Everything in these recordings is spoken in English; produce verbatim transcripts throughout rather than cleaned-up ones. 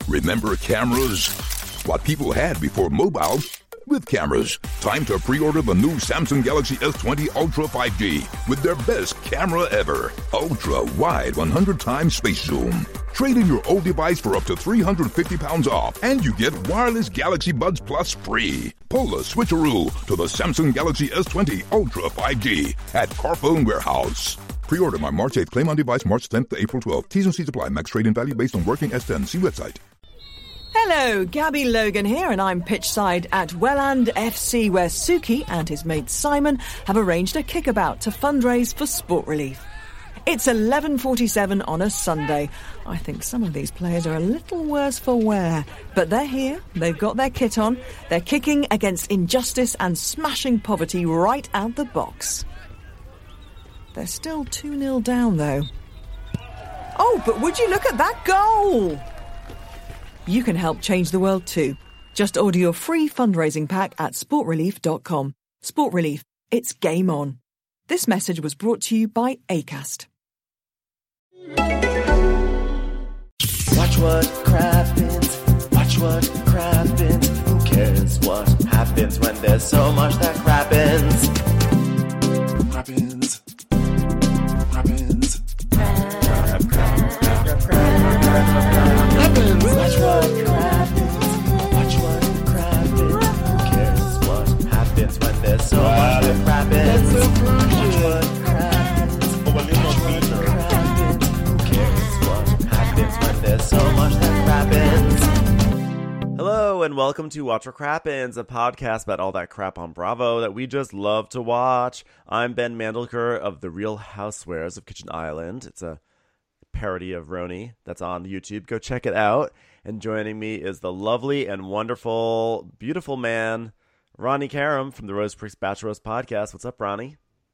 Remember cameras? What people had before mobile with cameras. Time to pre-order the new Samsung Galaxy S twenty Ultra five G with their best camera ever. Ultra wide one hundred times space zoom. Trade in your old device for up to three hundred fifty pounds off, and you get wireless Galaxy Buds Plus free. Pull the switcheroo to the Samsung Galaxy S twenty Ultra five G at Carphone Warehouse. Pre-order by March eighth. Claim on device March tenth to April twelfth. T's and C's apply. Max trade-in value based on working S ten. See website. Hello, Gabby Logan here, and I'm pitchside at Welland F C, where Suki and his mate Simon have arranged a kickabout to fundraise for Sport Relief. It's eleven forty-seven on a Sunday. I think some of these players are a little worse for wear, but they're here, they've got their kit on, they're kicking against injustice and smashing poverty right out the box. They're still two nil down, though. Oh, but would you look at that goal? You can help change the world too. Just order your free fundraising pack at sport relief dot com. Sport Relief, it's game on. This message was brought to you by Acast. Watch what crappens, watch what crappens. Who cares what happens when there's so much that crappens? Crappens, crappens. Crap, crap, crap, crap, crap, crap, crappens. Watch what crappens, watch what crappens. Who cares what happens when there's so much that crappens? Watch what crappens, watch what crappens. Who cares what happens when there's so much that crappens? Hello and welcome to Watch What Crappens, a podcast about all that crap on Bravo that we just love to watch. I'm Ben Mandelker of The Real Housewives of Kitchen Island. It's a parody of Roni that's on YouTube. Go check it out. And joining me is the lovely and wonderful, beautiful man, Ronnie Karam from the Rose Pricks Bachelor Roast podcast. What's up, Ronnie?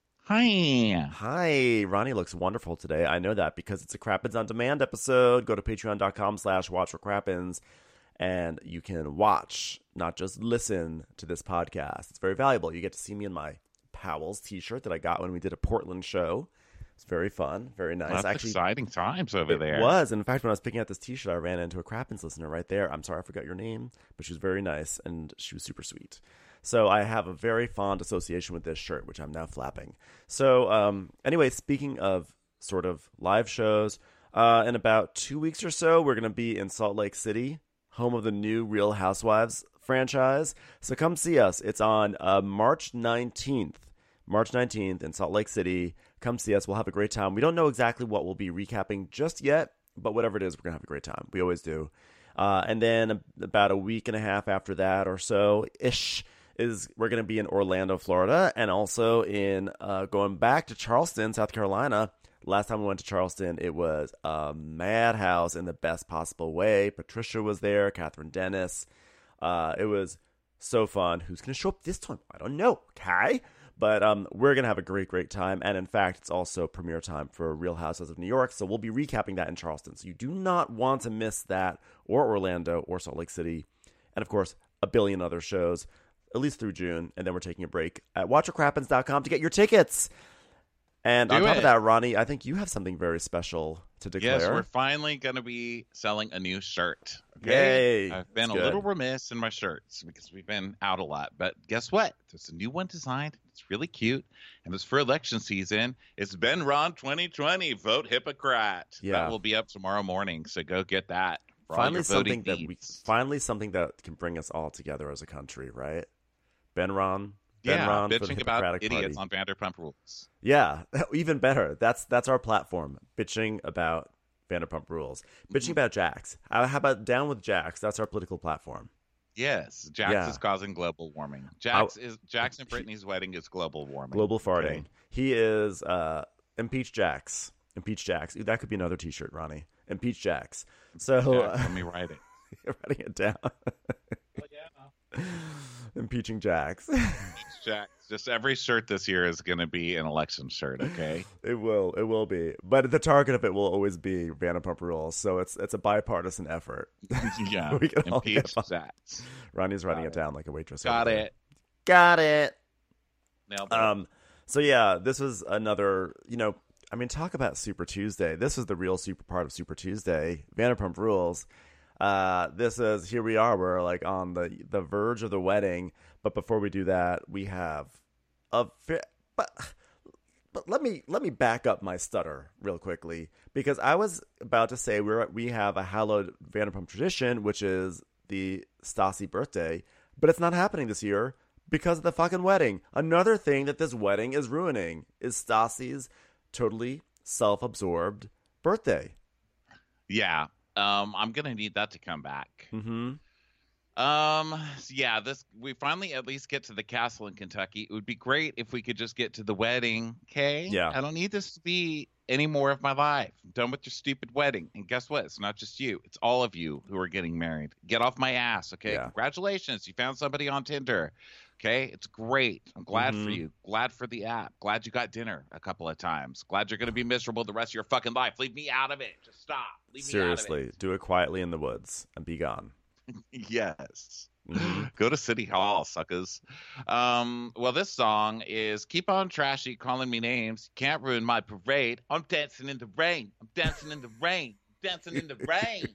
Hi. Hi. Ronnie looks wonderful today. I know that because it's a Crappens on Demand episode. Go to patreon.com slash watch for Crappens and you can watch, not just listen to this podcast. It's very valuable. You get to see me in my Powell's t-shirt that I got when we did a Portland show. It's very fun, very nice. That's Actually, exciting times over it there. It was. And in fact, when I was picking out this t-shirt, I ran into a Crappens listener right there. I'm sorry I forgot your name, but she was very nice and she was super sweet. So I have a very fond association with this shirt, which I'm now flapping. So um, anyway, speaking of sort of live shows, uh, in about two weeks or so, we're going to be in Salt Lake City, home of the new Real Housewives franchise. So come see us. It's on uh, March nineteenth. March nineteenth in Salt Lake City. Come see us. We'll have a great time. We don't know exactly what we'll be recapping just yet, but whatever it is, we're going to have a great time. We always do. Uh, and then about a week and a half after that or so-ish, is we're going to be in Orlando, Florida, and also in uh, going back to Charleston, South Carolina. Last time we went to Charleston, it was a madhouse in the best possible way. Patricia was there, Catherine Dennis. Uh, it was so fun. Who's going to show up this time? I don't know, okay? But um, we're going to have a great, great time. And in fact, it's also premiere time for Real Housewives of New York. So we'll be recapping that in Charleston. So you do not want to miss that, or Orlando, or Salt Lake City. And of course, a billion other shows, at least through June. And then we're taking a break at watch what crappens dot com to get your tickets. And Do on top it. of that, Ronnie, I think you have something very special to declare. Yes, we're finally going to be selling a new shirt. Okay? Yay. I've been That's a good. little remiss in my shirts because we've been out a lot. But guess what? There's a new one designed. It's really cute. And it's for election season. It's Ben Ron twenty twenty. Vote Hippocrat. Yeah. That will be up tomorrow morning. So go get that. For all Finally your voting something that we needs. finally something that can bring us all together as a country, right? Ben Ron. Ben Yeah, Ron for the bitching about Hippocratic idiots Party. on Vanderpump Rules. Yeah, even better. That's that's our platform. Bitching about Vanderpump Rules. Bitching Mm-hmm. about Jax. Uh, how about down with Jax? That's our political platform. Yes, Jax Yeah. is causing global warming. Jax is Jax and Brittany's wedding is global warming. Global farting. Okay? He is uh, impeach Jax. Impeach Jax. That could be another T-shirt, Ronnie. Impeach Jax. So Jax, let me write it. you're writing it down. Impeaching Jax. Jax, just every shirt this year is going to be an election shirt. Okay. It will. It will be. But the target of it will always be Vanderpump Rules. So it's it's a bipartisan effort. Yeah. We can all Impeach get behind. Jax. Ronnie's writing Got it down like a waitress. Got over there. it. Got it. Nailed it. Um. So yeah, this was another. You know, I mean, talk about Super Tuesday. This was the real super part of Super Tuesday. Vanderpump Rules. Uh, this is, here we are, we're like on the, the verge of the wedding. But before we do that, we have a, but, but let me, let me back up my stutter real quickly, because I was about to say we're, we have a hallowed Vanderpump tradition, which is the Stassi birthday, but it's not happening this year because of the fucking wedding. Another thing that this wedding is ruining is Stassi's totally self-absorbed birthday. Yeah. Um, I'm going to need that to come back. Mm-hmm. Um, yeah, this, we finally at least get to the castle in Kentucky. It would be great if we could just get to the wedding. Okay. Yeah. I don't need this to be any more of my life. I'm done with your stupid wedding. And guess what? It's not just you. It's all of you who are getting married. Get off my ass. Okay. Yeah. Congratulations. You found somebody on Tinder. Okay. It's great. I'm glad Mm-hmm. for you. Glad for the app. Glad you got dinner a couple of times. Glad you're going to be miserable the rest of your fucking life. Leave me out of it. Just stop. Leave Seriously, me out of it. do it quietly in the woods and be gone. Yes. Mm-hmm. Go to City Hall, suckers. Um, well, this song is Keep On Trashy Calling Me Names. Can't ruin my parade. I'm dancing in the rain. I'm dancing in the rain. Dancing in the rain.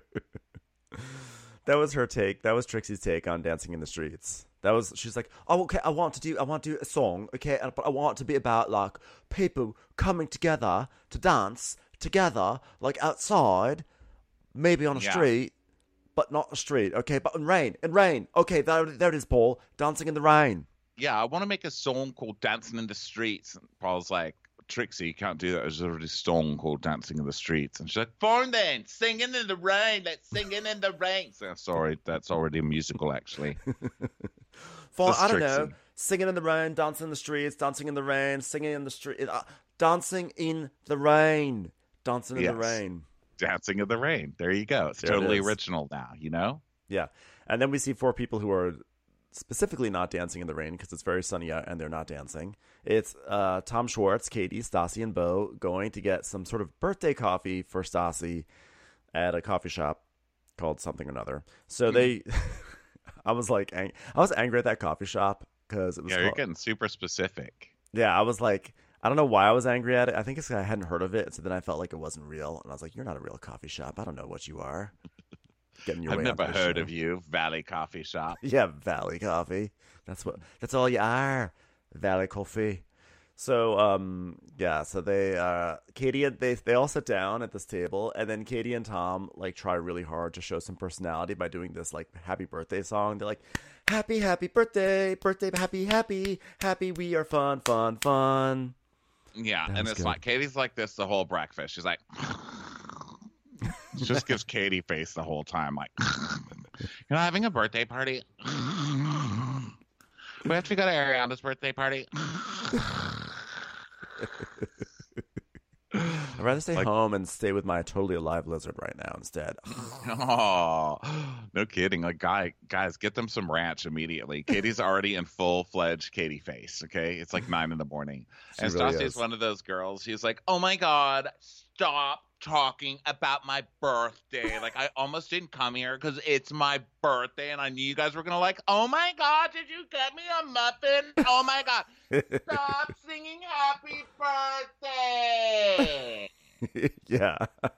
That was her take. That was Trixie's take on Dancing in the Streets. That was, she's like, oh, okay, I want to do, I want to do a song, okay, but I want it to be about, like, people coming together to dance together, like, outside, maybe on a Yeah. street, but not a street, okay, but in rain, in rain. Okay, there, there it is, Paul, dancing in the rain. Yeah, I want to make a song called Dancing in the Streets. And Paul's like, Trixie, you can't do that. There's already a song called Dancing in the Streets. And she's like, fine then, singing in the rain. Let's singing in the rain. So, sorry, that's already a musical, actually. For, That's I don't know, Trixie. singing in the rain, dancing in the streets, dancing in the rain, singing in the street, uh, dancing in the rain, dancing in Yes. the rain. Dancing in the rain. There you go. It's There it totally is. original now, you know? Yeah. And then we see four people who are specifically not dancing in the rain because it's very sunny out and they're not dancing. It's uh, Tom Schwartz, Katie, Stassi, and Bo going to get some sort of birthday coffee for Stassi at a coffee shop called something or another. So they, I was like, ang- I was angry at that coffee shop because it was Yeah, you're called- getting super specific. yeah, I was like, I don't know why I was angry at it. I think it's 'cause I hadn't heard of it. So then I felt like it wasn't real. And I was like, you're not a real coffee shop. I don't know what you are. Getting your I've way never onto this heard show. of you, Valley Coffee Shop. Yeah, Valley Coffee. That's what. That's all you are, Valley Coffee. So, um, yeah. So they, uh, Katie, and they, they all sit down at this table, and then Katie and Tom like try really hard to show some personality by doing this like happy birthday song. They're like, "Happy, happy birthday, birthday, happy, happy, happy. We are fun, fun, fun." Yeah, That and was it's good. like Katie's like this the whole breakfast. She's like, she just gives Katie face the whole time. Like, you're not having a birthday party. We have to go to Ariana's birthday party. I'd rather stay Like- home and stay with my totally alive lizard right now instead. Oh, no kidding. Like, guy, guys, get them some ranch immediately. Katie's already in full fledged Katie face. Okay, it's like nine in the morning, She and really Stassi is. is one of those girls. She's like, "Oh my god, stop talking about my birthday. Like, I almost didn't come here because it's my birthday, and I knew you guys were gonna like. Oh my god, did you get me a muffin? Oh my god, stop singing happy birthday." Yeah.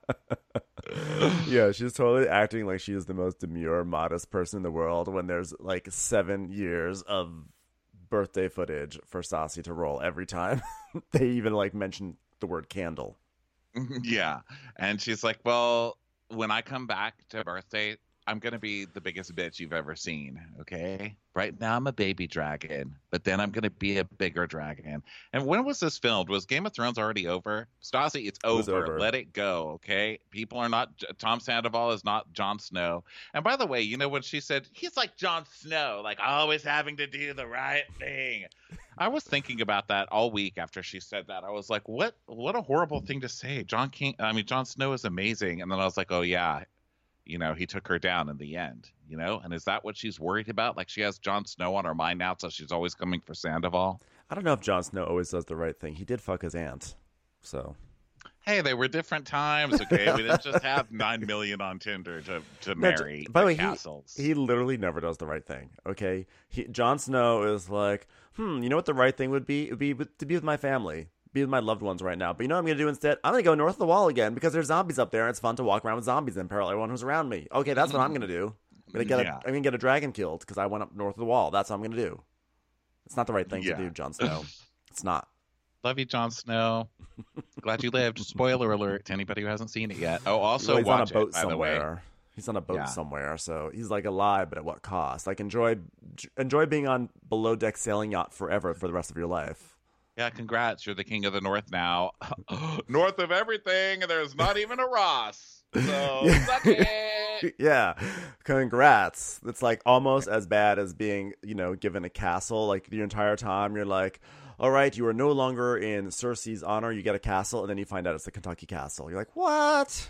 Yeah, she's totally acting like she is the most demure, modest person in the world when there's like seven years of birthday footage for Stassi to roll every time they even like mention the word candle. Yeah. And she's like, well, when I come back to birthday, I'm going to be the biggest bitch you've ever seen. Okay. Right now I'm a baby dragon, but then I'm going to be a bigger dragon. And when was this filmed? Was Game of Thrones already over? Stassi, it's was over. over. Let it go. Okay. People are not, Tom Sandoval is not Jon Snow. And by the way, you know, when she said, he's like Jon Snow, like always having to do the right thing. I was thinking about that all week after she said that. I was like, what, what a horrible thing to say. John King, I mean, Jon Snow is amazing. And then I was like, oh yeah, you know, he took her down in the end, you know? And is that what she's worried about? Like she has Jon Snow on her mind now, so she's always coming for Sandoval. I don't know if Jon Snow always does the right thing. He did fuck his aunt, so. Hey, they were different times, okay? We didn't just have nine million on Tinder to, to No, marry J- by the way, castles. he, he literally never does the right thing. Okay, he, Jon Snow is like, hmm, you know what the right thing would be? It would be with, to be with my family be with my loved ones right now. But you know what I'm going to do instead? I'm going to go north of the wall again because there's zombies up there and it's fun to walk around with zombies and peril everyone who's around me. Okay, that's what I'm going to do. I'm going to get, Yeah. a, I'm gonna get a dragon killed because I went up north of the wall. That's what I'm going to do. It's not the right thing Yeah. to do, Jon Snow. It's not. Love you, Jon Snow. Glad you lived. Spoiler alert to anybody who hasn't seen it yet. Oh, also Well, he's watch on a boat it, by the way. somewhere. He's on a boat Yeah. somewhere, so he's like alive, but at what cost? Like enjoy, enjoy being on below deck sailing yacht forever for the rest of your life. Yeah, congrats. You're the king of the North now. North of everything, and there's not even a Ross. So, Yeah. suck it. Yeah, congrats. It's like almost as bad as being, you know, given a castle. Like the entire time, you're like, all right, you are no longer in Cersei's honor. You get a castle, and then you find out it's the Kentucky Castle. You're like, what?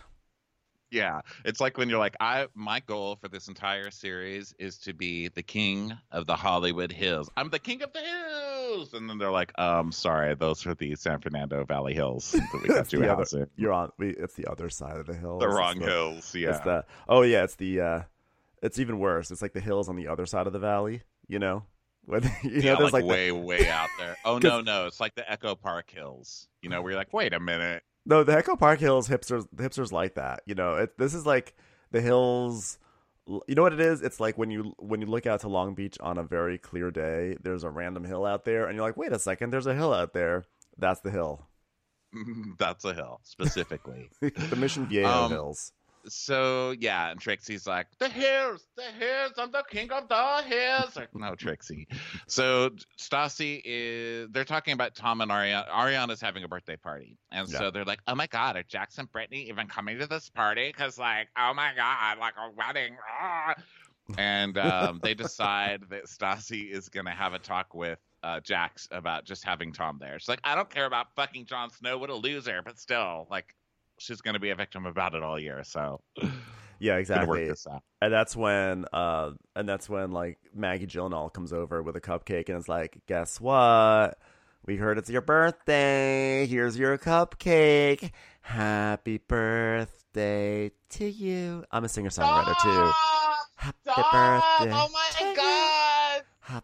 Yeah, it's like when you're like, I my goal for this entire series is to be the king of the Hollywood Hills. I'm the king of the hills, and then they're like, um, sorry, those are the San Fernando Valley Hills that we got It's you the house other, in. you're on. We, it's the other side of the hill. The It's wrong the- hills. Yeah, It's the oh yeah, it's the uh, it's even worse. It's like the hills on the other side of the valley. You know, when you know yeah, there's like, like, way, way out there. Oh no, no, it's like the Echo Park Hills. You know, where you're like, wait a minute. the, no the Echo Park Hills hipsters hipsters like that. You know, it, this is like the hills. You know what it is? It's like when you when you look out to Long Beach on a very clear day. There's a random hill out there, and you're like, wait a second, there's a hill out there. That's the hill, That's a hill specifically. the Mission Viejo Um, Hills. So yeah, and Trixie's like, the hills, the hills, I'm the king of the hills. Like, no, Trixie. So Stassi is, they're talking about Tom and Ariana. Ariana's having a birthday party. And Yeah. so they're like, oh my God, are Jax and Brittany even coming to this party? Because like, oh my God, like a wedding. Ah. And um, they decide that Stassi is going to have a talk with uh, Jax about just having Tom there. She's like, I don't care about fucking Jon Snow. What a loser. But still, like, she's going to be a victim about it all year. So Yeah, gonna work exactly. this out. And that's when, uh, and that's when like Maggie Gyllenhaal comes over with a cupcake and is like, "Guess what? We heard it's your birthday. Here's your cupcake. Happy birthday to you." I'm a singer songwriter too. Happy birthday. Oh my God.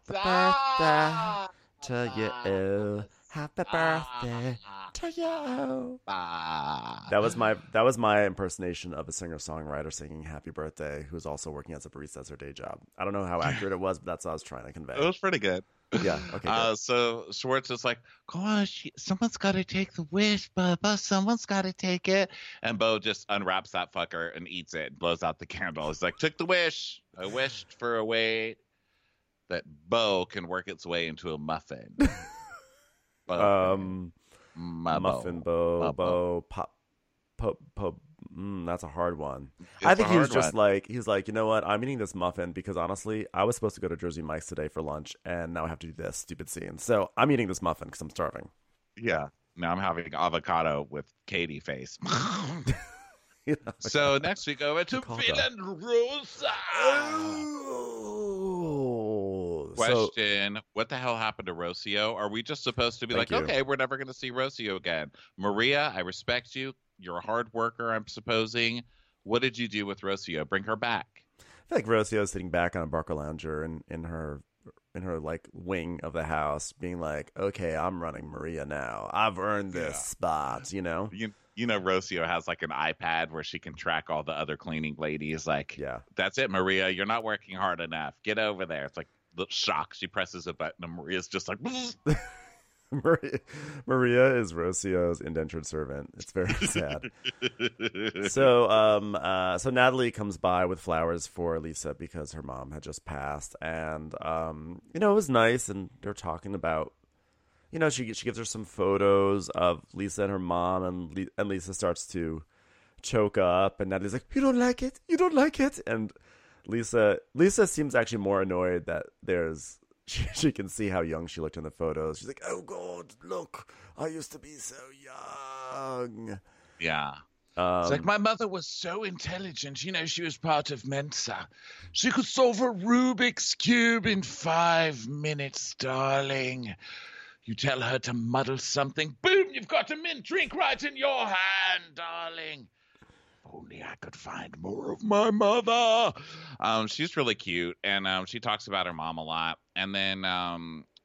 Happy birthday to you. Happy birthday to you. Ah. That was my that was my impersonation of a singer songwriter singing "Happy Birthday," who's also working as a barista as her day job. I don't know how accurate it was, but that's what I was trying to convey. It was pretty good. Yeah. Okay. Uh, good. so Schwartz is like, gosh, someone's got to take the wish, Bubba. Someone's got to take it. And Bo just unwraps that fucker and eats it and blows out the candle. He's like, took the wish. I wished for a way that Bo can work its way into a muffin. Bo. Um, My muffin Bo. bow My bow pop pop pop. Mm, that's a hard one. It's I think a he was hard just one. like he's like, you know what? I'm eating this muffin because honestly, I was supposed to go to Jersey Mike's today for lunch, and now I have to do this stupid scene. So I'm eating this muffin because I'm starving. Yeah. Now I'm having avocado with Katie face. You know? So next we go over to Avocado. Villain Rosa. Oh, so Question: what the hell happened to Rocio? Are we just supposed to be Thank like, you. okay, we're never going to see Rocio again? Maria, I respect you. You're a hard worker, I'm supposing. What did you do with Rocio? Bring her back. I feel like Rocio is sitting back on a Barca lounger in, in her in her like wing of the house, being like, "Okay, I'm running Maria now. I've earned this Yeah. spot." You know? You you know, Rocio has like an iPad where she can track all the other cleaning ladies. Like, Yeah. that's it, Maria. You're not working hard enough. Get over there. It's like the shock. She presses a button, and Maria's just like. Maria, Maria is Rocio's indentured servant. It's very sad. So, um, uh, so Natalie comes by with flowers for Lisa because her mom had just passed, and um, you know, it was nice. And they're talking about, you know, she she gives her some photos of Lisa and her mom, and Le- and Lisa starts to choke up, and Natalie's like, "You don't like it? You don't like it?" And Lisa Lisa seems actually more annoyed that there's. She, she can see how young she looked in the photos. She's like, "Oh God, look! I used to be so young." Yeah. Um, It's like, my mother was so intelligent. You know, she was part of Mensa. She could solve a Rubik's Cube in five minutes, darling. You tell her to muddle something, boom, you've got a mint drink right in your hand, darling. If only I could find more of my mother. Um, she's really cute, and um, she talks about her mom a lot. And then um,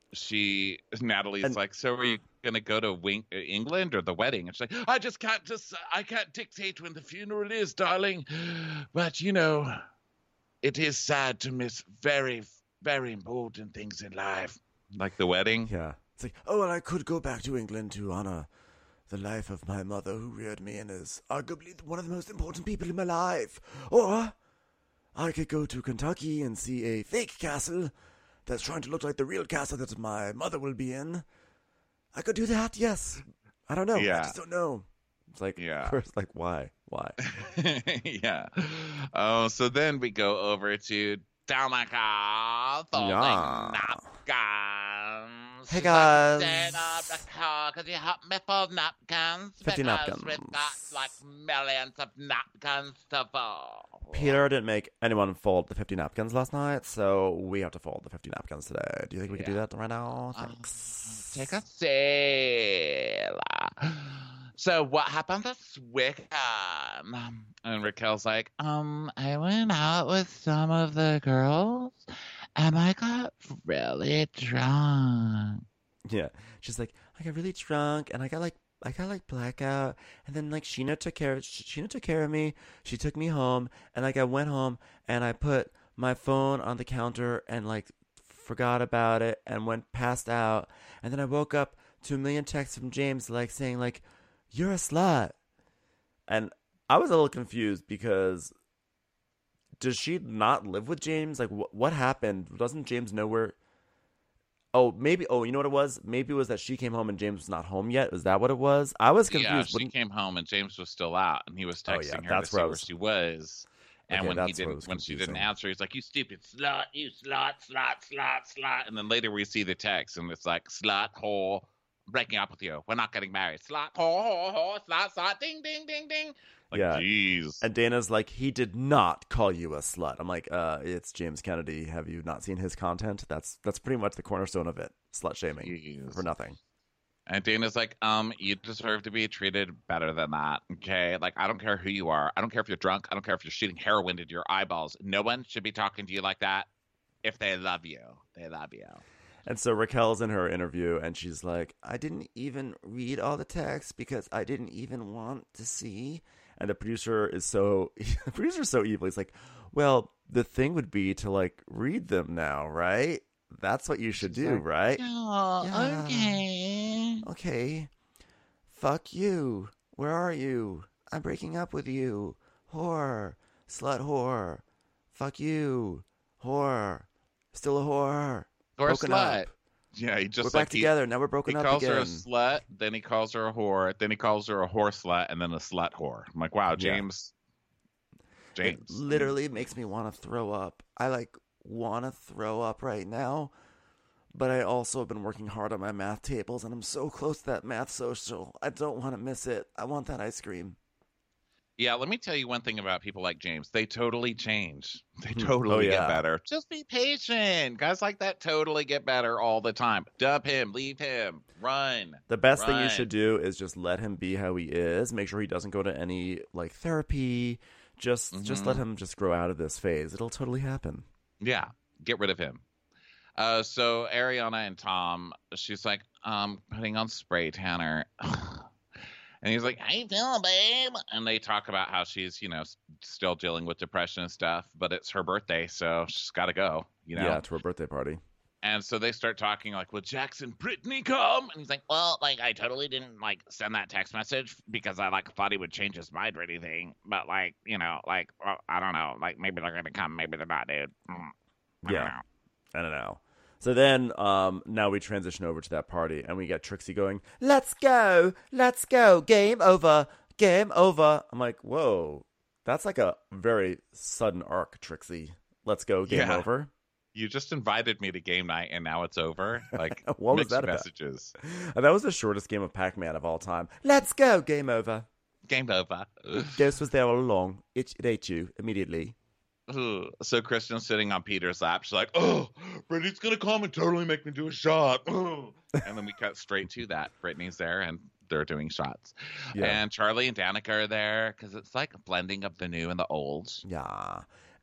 she Natalie's And- like, so are you gonna go to Wing- England or the wedding? And she's like, I just can't just I can't dictate when the funeral is, darling. But you know, it is sad to miss very, very important things in life, like the wedding. Yeah. It's like, oh, and I could go back to England to honor the life of my mother who reared me and is arguably one of the most important people in my life. Or I could go to Kentucky and see a fake castle that's trying to look like the real castle that my mother will be in. I could do that, yes. I don't know. Yeah. I just don't know. It's like, Yeah. first, like, why? Why? Yeah. Oh, so then we go over to Danica folding Yeah. napkins. Hey, She's guys. Like, "Stand up the car, could you help me fold napkins? fifty because napkins. We've got like millions of napkins to fold." Peter didn't make anyone fold the fifty napkins last night, so we have to fold the fifty napkins today. Do you think we could do Yeah. that right now? Um, Thanks. Take a sail. So what happened this weekend? And Raquel's like, um, I went out with some of the girls and I got really drunk. Yeah. She's like, I got really drunk and I got like I got like blackout, and then like Sheena took care of Sheena took care of me. She took me home, and like I went home and I put my phone on the counter and like forgot about it and went passed out, and then I woke up to a million texts from James like saying like, "You're a slut," and I was a little confused because does she not live with James? Like, wh- what happened? Doesn't James know where? Oh, maybe. Oh, you know what it was? Maybe it was that she came home and James was not home yet. Was that what it was? I was confused. Yeah, she Wouldn't- came home and James was still out, and he was Oh, texting yeah, her that's to see where I where was- she was. And Okay, when he that's where it didn't, was when she didn't confusing. answer, he's like, "You stupid slut, you slut, slut, slut, slut." And then later we see the text, and it's like, "Slut, whore, breaking up with you. We're not getting married. Slut, whore, whore, whore, slut, slut, ding, ding, ding, ding." Like, Yeah. jeez. And Dana's like, he did not call you a slut. I'm like, uh, it's James Kennedy. Have you not seen his content? That's that's pretty much the cornerstone of it. Slut shaming Jeez. for nothing. And Dana's like, um, you deserve to be treated better than that, okay? Like, I don't care who you are. I don't care if you're drunk. I don't care if you're shooting heroin into your eyeballs. No one should be talking to you like that if they love you. They love you. And so Raquel's in her interview, and she's like, I didn't even read all the text because I didn't even want to see. And the producer is so, the producer's so evil. He's like, well, the thing would be to like read them now, right? That's what you should do, like, right? Oh, Yeah. okay. Okay. Fuck you. Where are you? I'm breaking up with you. Whore. Slut whore. Fuck you. Whore. Still a whore. Or a Broken slut. up. Yeah, he just We're like back he, together. Now we're he broken up calls again. her a slut, then he calls her a whore, then he calls her a whore slut, and then a slut whore. I'm like, wow, Yeah. James. James. It literally makes me want to throw up. I like want to throw up right now, but I also have been working hard on my math tables, and I'm so close to that math social. I don't want to miss it. I want that ice cream. Yeah, let me tell you one thing about people like James. They totally change. They Hmm. totally Oh, get yeah. better. Just be patient. Guys like that totally get better all the time. Dub him, leave him, run. The best thing you Run. should do is just let him be how he is. Make sure he doesn't go to any like therapy. Just just Mhm. let him just grow out of this phase. It'll totally happen. Yeah, get rid of him. Uh, so Ariana and Tom, she's like, um, putting on spray tanner. And he's like, "How you feeling, babe?" And they talk about how she's, you know, s- still dealing with depression and stuff, but it's her birthday, so she's got to go, you know? Yeah, to her birthday party. And so they start talking like, "Will Jackson Brittany come?" And he's like, "Well, like, I totally didn't, like, send that text message because I, like, thought he would change his mind or anything. But, like, you know, like, well, I don't know. Like, maybe they're going to come. Maybe they're not, dude. Mm, I Yeah. don't know." I don't know. So then, um, now we transition over to that party, and we get Trixie going, "Let's go, let's go, game over, game over." I'm like, whoa, that's like a very sudden arc, Trixie. Let's go, game Yeah. over. You just invited me to game night, and now it's over. Like, What was mixed that about? messages. And that was the shortest game of Pac-Man of all time. Let's go, game over. Game over. Ghost was there all along. It, it ate you immediately. Ugh. So Kristen's sitting on Peter's lap. She's like, "Oh, Brittany's gonna come and totally make me do a shot." Ugh. And then we cut straight to that. Brittany's there, and they're doing shots. Yeah. And Charlie and Danica are there because it's like a blending of the new and the old. Yeah.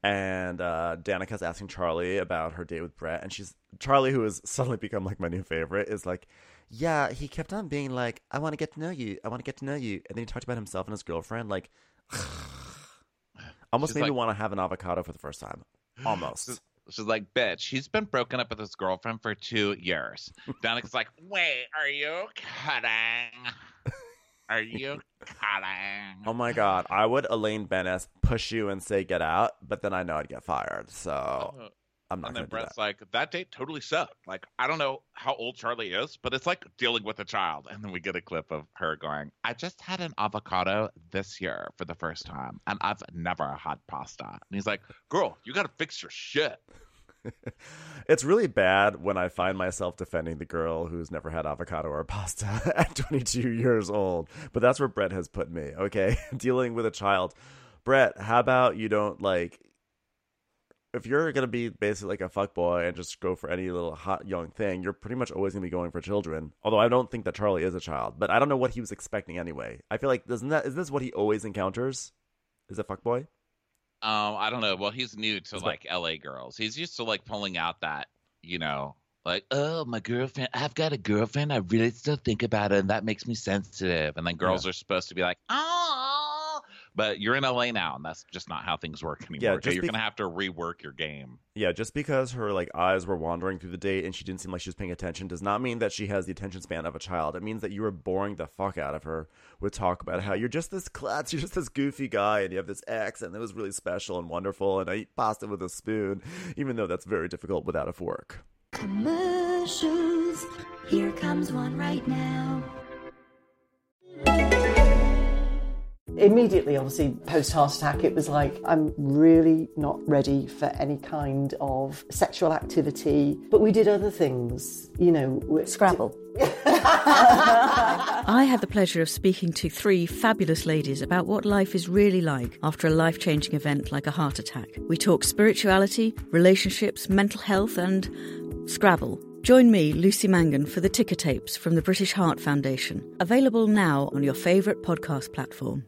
And uh, Danica's asking Charlie about her date with Brett. And she's Charlie, who has suddenly become like my new favorite, is like, yeah, he kept on being like, I want to get to know you. I want to get to know you. And then he talked about himself and his girlfriend. Like, almost She's made like, me want to have an avocado for the first time. Almost. She's, she's like, bitch, he's been broken up with his girlfriend for two years. Danica's like, wait, are you kidding? Are you kidding? Oh my God. I would Elaine Bennis push you and say get out, but then I know I'd get fired. So Uh, I'm not and going then to do Brett's that. like, that date totally sucked. Like, I don't know how old Charlie is, but it's like dealing with a child. And then we get a clip of her going, I just had an avocado this year for the first time, and I've never had pasta. And he's like, girl, you got to fix your shit. It's really bad when I find myself defending the girl who's never had avocado or pasta at twenty-two years old. But that's where Brett has put me, okay? Dealing with a child. Brett, how about you don't, like, if you're going to be basically like a fuckboy and just go for any little hot young thing, you're pretty much always going to be going for children. Although I don't think that Charlie is a child. But I don't know what he was expecting anyway. I feel like, isn't that, is this what he always encounters? Is a fuckboy? Um, I don't know. Well, he's new to Is that- like L A girls. He's used to like pulling out that, you know, like, oh, my girlfriend, I've got a girlfriend. I really still think about it, and that makes me sensitive. And then girls Yeah. are supposed to be like, oh, but you're in L A now, and that's just not how things work anymore. Yeah, okay? just You're be- gonna have to rework your game. Yeah, just because her like eyes were wandering through the date and she didn't seem like she was paying attention does not mean that she has the attention span of a child. It means that you were boring the fuck out of her with talk about how you're just this klutz, you're just this goofy guy, and you have this ex, and it was really special and wonderful, and I eat pasta with a spoon, even though that's very difficult without a fork. Commercials. Here comes one right now. Immediately, obviously, post-heart attack, it was like, I'm really not ready for any kind of sexual activity. But we did other things, you know. we- Scrabble. I had the pleasure of speaking to three fabulous ladies about what life is really like after a life-changing event like a heart attack. We talk spirituality, relationships, mental health and Scrabble. Join me, Lucy Mangan, for the Ticker Tapes from the British Heart Foundation. Available now on your favourite podcast platform.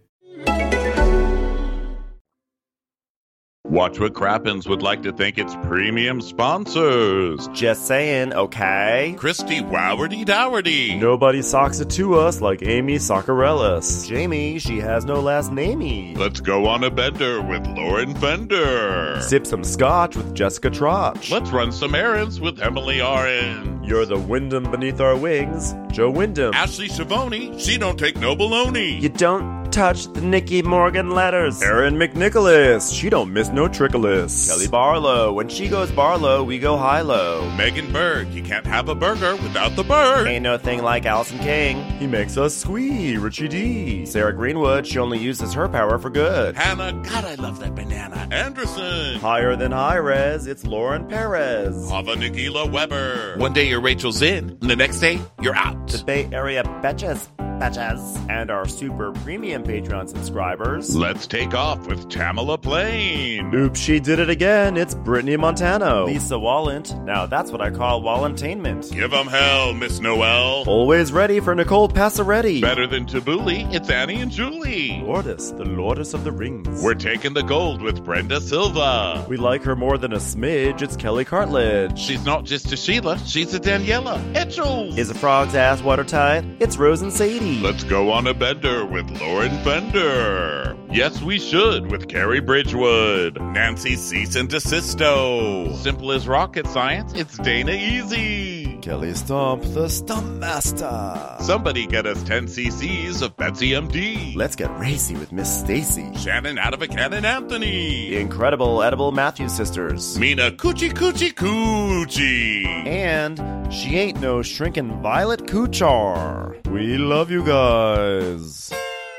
Watch What Crappens would like to thank its premium sponsors. Just saying, okay? Christy Wowardy Dowardy. Nobody socks it to us like Amy Sockarellis. Jamie, she has no last namey. Let's go on a bender with Lauren Fender. Sip some scotch with Jessica Trotch. Let's run some errands with Emily Oren. You're the Wyndham beneath our wings, Joe Wyndham. Ashley Savoni, she don't take no baloney. You don't touch the Nicky Morgan letters. Erin McNicholas, she don't miss no trickolas. Kelly Barlow, when she goes Barlow, we go high-low. Megan Berg, you can't have a burger without the bird. Ain't no thing like Allison King. He makes us squee, Richie D. Sarah Greenwood, she only uses her power for good. Hannah, God, I love that banana. Anderson. Higher than high res, it's Lauren Perez. Hava Nagila Weber. One day your Rachel's in, and the next day you're out. The Bay Area betches, betches. And our super premium Patreon subscribers. Let's take off with Tamala Plain. Oops, she did it again. It's Brittany Montano. Lisa Wallant. Now that's what I call Wallantainment. Give 'em hell, Miss Noel. Always ready for Nicole Passaretti. Better than Tabbouleh, it's Annie and Julie. Lourdes, the Lourdes of the Rings. We're taking the gold with Brenda Silva. We like her more than a smidge. It's Kelly Cartledge. She's not just a Sheila, she's a Daniela. Etchels. Is a frog's ass watertight? It's Rose and Sadie. Let's go on a bender with Lauren Fender. Yes, we should with Carrie Bridgewood. Nancy Cease and Desisto. Simple as rocket science, it's Dana Easy. Kelly Stomp, the Stump Master. Somebody get us ten cc's of Betsy M D. Let's get racy with Miss Stacy. Shannon out of a cannon Anthony. The incredible Edible Matthews sisters. Mina Coochie Coochie Coochie. And she ain't no shrinking Violet Kuchar. We love you guys.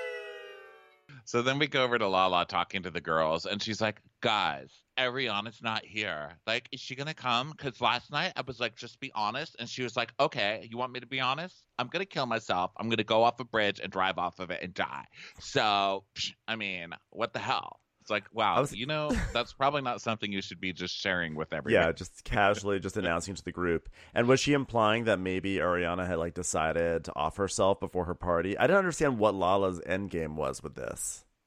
So then we go over to Lala talking to the girls, and she's like, guys, Ariana's not here. Like, is she going to come? Because last night I was like, just be honest. And she was like, okay, you want me to be honest? I'm going to kill myself. I'm going to go off a bridge and drive off of it and die. So, psh, I mean, what the hell? It's like, wow, was- you know, that's probably not something you should be just sharing with everyone. Yeah, just casually just announcing to the group. And was she implying that maybe Ariana had like decided to off herself before her party? I didn't understand what Lala's end game was with this.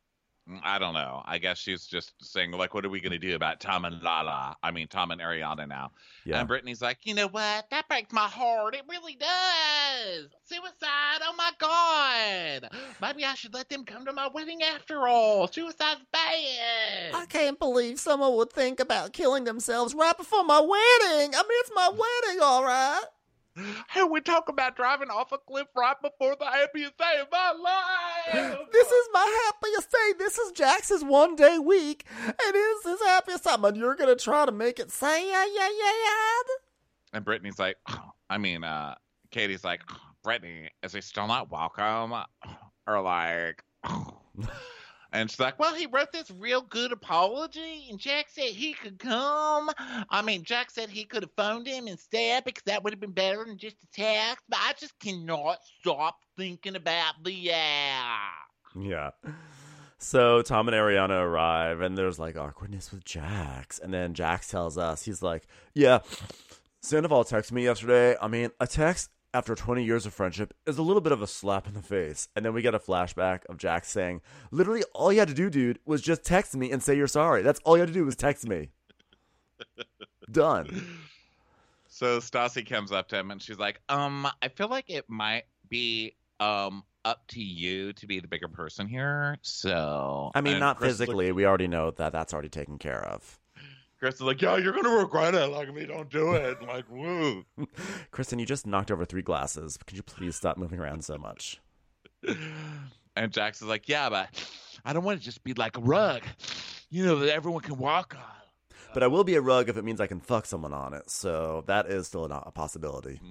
I don't know. I guess she's just saying, like, what are we going to do about Tom and Lala? I mean, Tom and Ariana now. Yeah. And Brittany's like, you know what? That breaks my heart. It really does. Suicide. Oh, my God. Maybe I should let them come to my wedding after all. Suicide's bad. I can't believe someone would think about killing themselves right before my wedding. I mean, it's my wedding, all right. Hey, we talk about driving off a cliff right before the happiest day of my life. This is my happiest day. This is Jax's one day week, and it is his happiest time. And you're gonna try to make it sad, yeah, yeah, yeah. And Brittany's like, I mean, uh, Katie's like, Brittany, is he still not welcome? Or like, and she's like, well, he wrote this real good apology, and Jax said he could come. I mean, Jax said he could have phoned him instead because that would have been better than just a text. But I just cannot stop thinking about the yeah. Yeah. So Tom and Ariana arrive, and there's like awkwardness with Jax. And then Jax tells us, he's like, yeah, Sandoval texted me yesterday. I mean, a text after twenty years of friendship is a little bit of a slap in the face. And then we get a flashback of Jax saying, literally all you had to do, dude, was just text me and say you're sorry. That's all you had to do was text me. Done. So Stassi comes up to him and she's like, um, I feel like it might be um up to you to be the bigger person here. So I mean, and not Chris physically. Like, we already know that that's already taken care of. Chris is like, yeah, you're going to regret it. Like, me, don't do it. Like, woo. Kristen, you just knocked over three glasses. Could you please stop moving around so much? And Jax is like, yeah, but I don't want to just be like a rug, you know, that everyone can walk on. But I will be a rug if it means I can fuck someone on it. So that is still a, a possibility.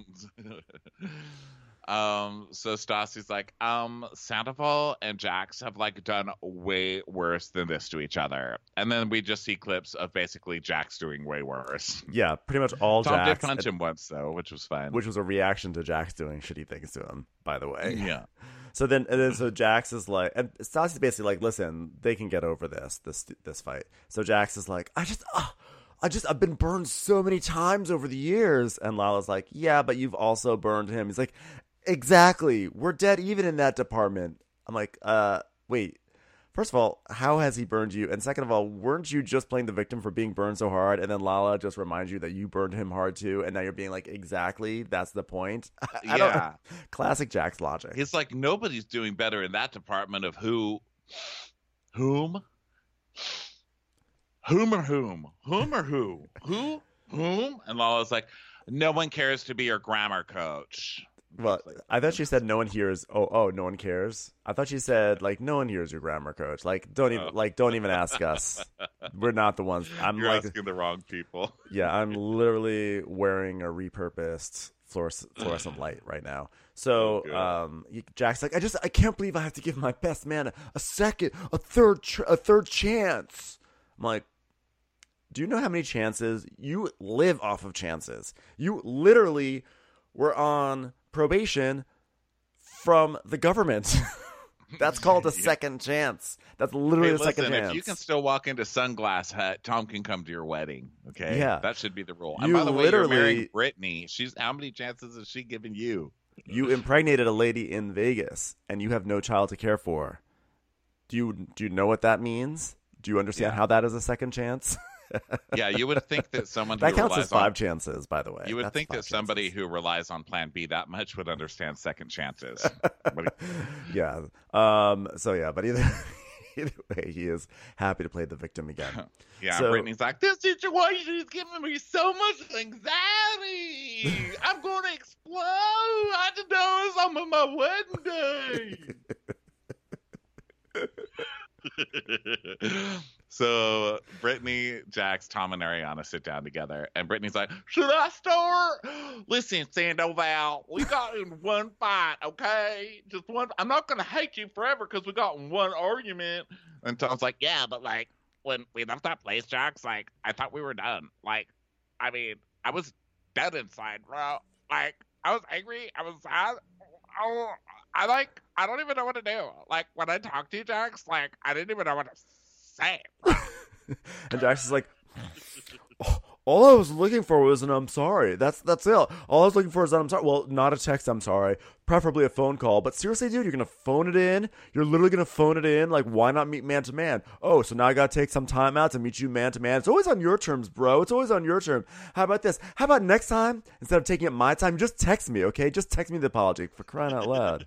Um, so Stassi's like, um, Sandoval and Jax have like done way worse than this to each other. And then we just see clips of basically Jax doing way worse. Yeah, pretty much all Tom Jax. did punch him once though, which was fun. Which was a reaction to Jax doing shitty things to him, by the way. Yeah. So then, and then so Jax is like, and Stassi's basically like, listen, they can get over this, this, this fight. So Jax is like, I just, uh, I just, I've been burned so many times over the years. And Lala's like, yeah, but you've also burned him. He's like, exactly. We're dead even in that department. I'm like, uh, wait. First of all, how has he burned you? And second of all, weren't you just playing the victim for being burned so hard? And then Lala just reminds you that you burned him hard too. And now you're being like, exactly. That's the point. I yeah. don't, classic Jax logic. It's like nobody's doing better in that department of who, whom, whom or whom, whom or who, who, whom. And Lala's like, no one cares to be your grammar coach. Well, I thought she said no one hears. Oh, oh, no one cares. I thought she said like no one hears your grammar coach. Like don't even, oh. like don't even ask us. We're not the ones. I'm You're like asking the wrong people. Yeah, I'm literally wearing a repurposed fluores- fluorescent light right now. So, oh, um, Jack's like, I just, I can't believe I have to give my best man a, a second, a third, tr- a third chance. I'm like, do you know how many chances you live off of chances? You literally were on probation from the government. That's called a second chance. That's literally hey, a second listen, chance. If you can still walk into Sunglass Hut, Tom can come to your wedding. Okay, yeah, that should be the rule. You and by the way, literally, you're marrying Brittany. She's how many chances has she given you? You impregnated a lady in Vegas, and you have no child to care for. Do you do you know what that means? Do you understand yeah. how that is a second chance? Yeah, you would think that someone that who counts relies as five on, chances, by the way. You would That's think that chances. somebody who relies on Plan B that much would understand second chances. yeah. Um. So yeah, but either either way, he is happy to play the victim again. Yeah. So, Brittany's like, this situation is giving me so much anxiety. I'm going to explode. I didn't know it was on my wedding day. So Brittany, Jax, Tom, and Ariana sit down together, and Brittany's like, should I start? Listen, Sandoval, we got in one fight, okay? Just one. I'm not going to hate you forever because we got in one argument. And Tom's like, yeah, but like, when we left that place, Jax, like, I thought we were done. Like, I mean, I was dead inside, bro. Like, I was angry. I was sad. I, I like, I don't even know what to do. Like, when I talk to you, Jax, like, I didn't even know what to say. And Jax is like, oh, all I was looking for was an I'm sorry. That's that's it. All I was looking for is an I'm sorry. Well, not a text I'm sorry. Preferably a phone call. But seriously, dude, you're going to phone it in? You're literally going to phone it in? Like, why not meet man to man? Oh, so now I got to take some time out to meet you man to man. It's always on your terms, bro. It's always on your term. How about this? How about next time, instead of taking it my time, just text me, okay? Just text me the apology, for crying out loud.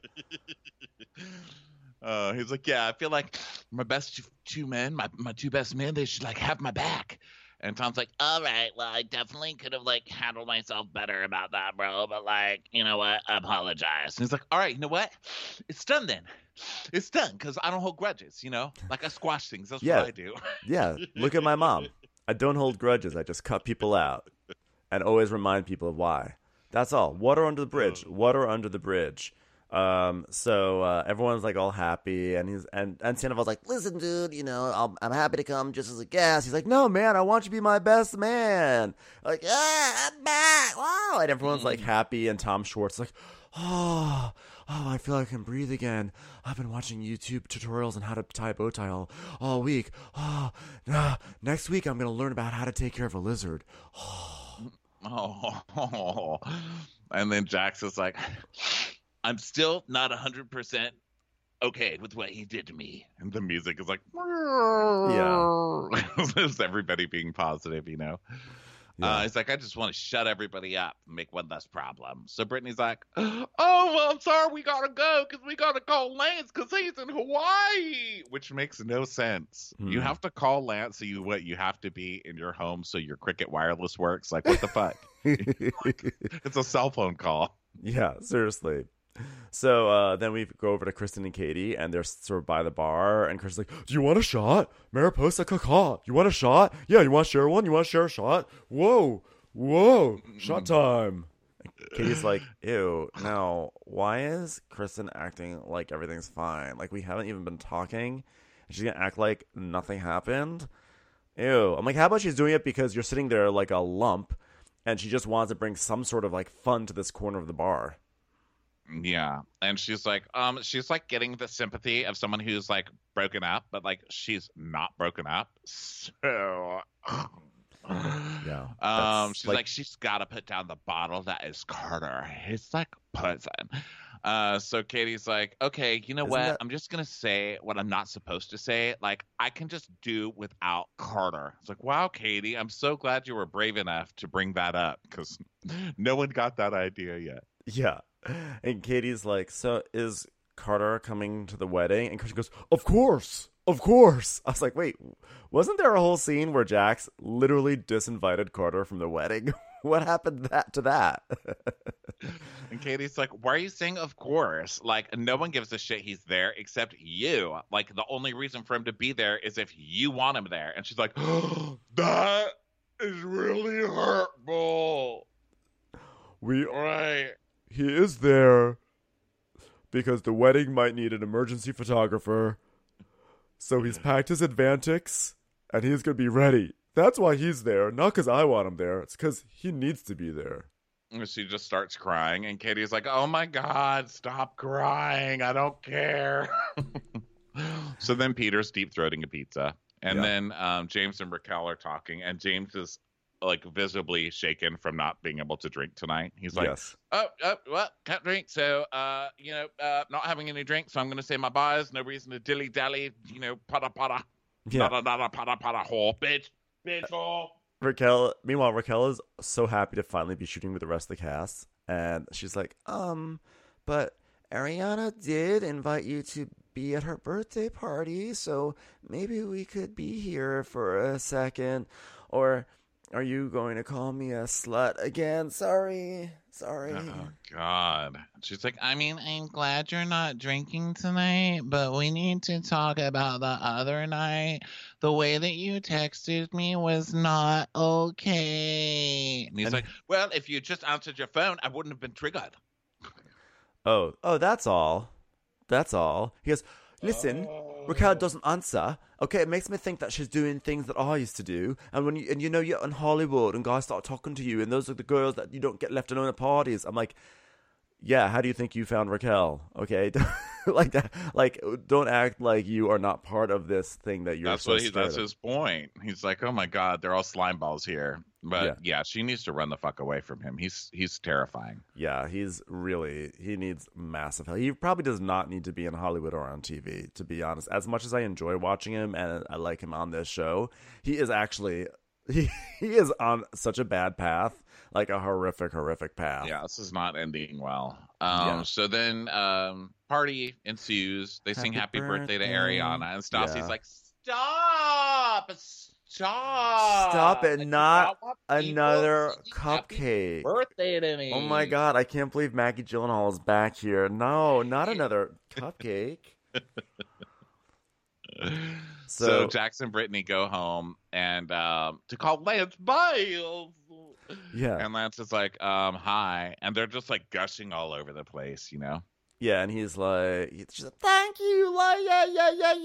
Uh, he's like, yeah, I feel like my best two, two men, my, my two best men, they should, like, have my back. And Tom's like, all right, well, I definitely could have, like, handled myself better about that, bro. But, like, you know what? I apologize. And he's like, all right, you know what? It's done then. It's done because I don't hold grudges, you know? Like, I squash things. That's Yeah. what I do. Yeah, look at my mom. I don't hold grudges. I just cut people out and always remind people of why. That's all. Water under the bridge. Water under the bridge. Um, so, uh, everyone's like all happy, and he's, and, and Sandoval's like, listen, dude, you know, I'll, I'm happy to come just as a guest. He's like, no, man, I want you to be my best man. Like, yeah, I'm back. Wow. And everyone's like happy, and Tom Schwartz like, oh, oh, I feel like I can breathe again. I've been watching YouTube tutorials on how to tie a bow tie all, all week. Oh, nah, next week I'm going to learn about how to take care of a lizard. Oh. Oh. And then Jax is like, I'm still not one hundred percent okay with what he did to me. And the music is like, yeah. It's everybody being positive, you know. Yeah. Uh, it's like, I just want to shut everybody up and make one less problem. So Brittany's like, oh, well, I'm sorry, we got to go because we got to call Lance because he's in Hawaii, which makes no sense. Hmm. You have to call Lance, so you what? You have to be in your home so your Cricket Wireless works? Like, what the fuck? It's a cell phone call. Yeah, seriously. So uh, then we go over to Kristen and Katie, and they're sort of by the bar, and Kristen's like, do you want a shot? Mariposa caca. You want a shot? Yeah, you want to share one? You want to share a shot? Whoa, whoa, shot time. And Katie's like, ew, no, why is Kristen acting like everything's fine? Like, we haven't even been talking, and she's going to act like nothing happened? Ew. I'm like, how about she's doing it because you're sitting there like a lump, and she just wants to bring some sort of, like, fun to this corner of the bar. Yeah. And she's like, um, she's like getting the sympathy of someone who's like broken up, but like she's not broken up. So Yeah. Um, she's like, like she's gotta put down the bottle that is Carter. It's like poison. Uh, so Katie's like, okay, you know Isn't what? that- I'm just gonna say what I'm not supposed to say. Like, I can just do without Carter. It's like, wow, Katie, I'm so glad you were brave enough to bring that up because no one got that idea yet. Yeah. And Katie's like, so is Carter coming to the wedding? And Christian goes, of course, of course. I was like, wait, wasn't there a whole scene where Jax literally disinvited Carter from the wedding? What happened that to that? And Katie's like, why are you saying of course? Like, no one gives a shit he's there except you. Like, the only reason for him to be there is if you want him there. And she's like, oh, that is really hurtful. We Right. He is there because the wedding might need an emergency photographer. So he's packed his Advantix and he's going to be ready. That's why he's there, not because I want him there. It's because he needs to be there. And she just starts crying, and Katie's like, oh my God, stop crying. I don't care. So then Peter's deep-throating a pizza. And Yeah. then um, James and Raquel are talking, and James is like visibly shaken from not being able to drink tonight. He's like, Yes. oh, oh, well, can't drink. So, uh, you know, uh, not having any drink. So I'm going to say my buyers. No reason to dilly dally, you know, pada pada. Yeah. Nada, nada, pada pada, whore, bitch. Bitch, whore. Raquel, meanwhile, Raquel is so happy to finally be shooting with the rest of the cast. And she's like, um, but Ariana did invite you to be at her birthday party. So maybe we could be here for a second. Or are you going to call me a slut again? Sorry. Sorry. Oh, God. She's like, I mean, I'm glad you're not drinking tonight, but we need to talk about the other night. The way that you texted me was not okay. And he's And- like, well, if you just answered your phone, I wouldn't have been triggered. Oh, oh, that's all. That's all. He goes, listen, Raquel doesn't answer. Okay, it makes me think that she's doing things that I used to do. And when you, and you know, you're in Hollywood and guys start talking to you, and those are the girls that you don't get left alone at parties. I'm like, yeah, how do you think you found Raquel? Okay. like that. Like, don't act like you are not part of this thing that you're. That's so what he. scared That's of. his point. He's like, oh my god, they're all slime balls here. But Yeah. yeah. she needs to run the fuck away from him. He's he's terrifying. Yeah, he's really he needs massive help. He probably does not need to be in Hollywood or on T V, to be honest. As much as I enjoy watching him and I like him on this show, he is actually he he is on such a bad path, like a horrific, horrific path. Yeah, this is not ending well. Um, Yeah. So then, um, party ensues. They sing Happy "Happy Birthday" to birthday. Ariana, and Stassi's Yeah. like, "Stop! Stop! Stop it, I do not want people another singing happy cupcake." birthday to me." Oh my god, I can't believe Maggie Gyllenhaal is back here. No, not another cupcake. So, So, Jackson and Brittany go home and um, to call Lance Biles. yeah. And Lance is like, um, "Hi," and they're just like gushing all over the place, you know. Yeah, and he's like, he's just like, thank you, like, yeah, yeah, yeah,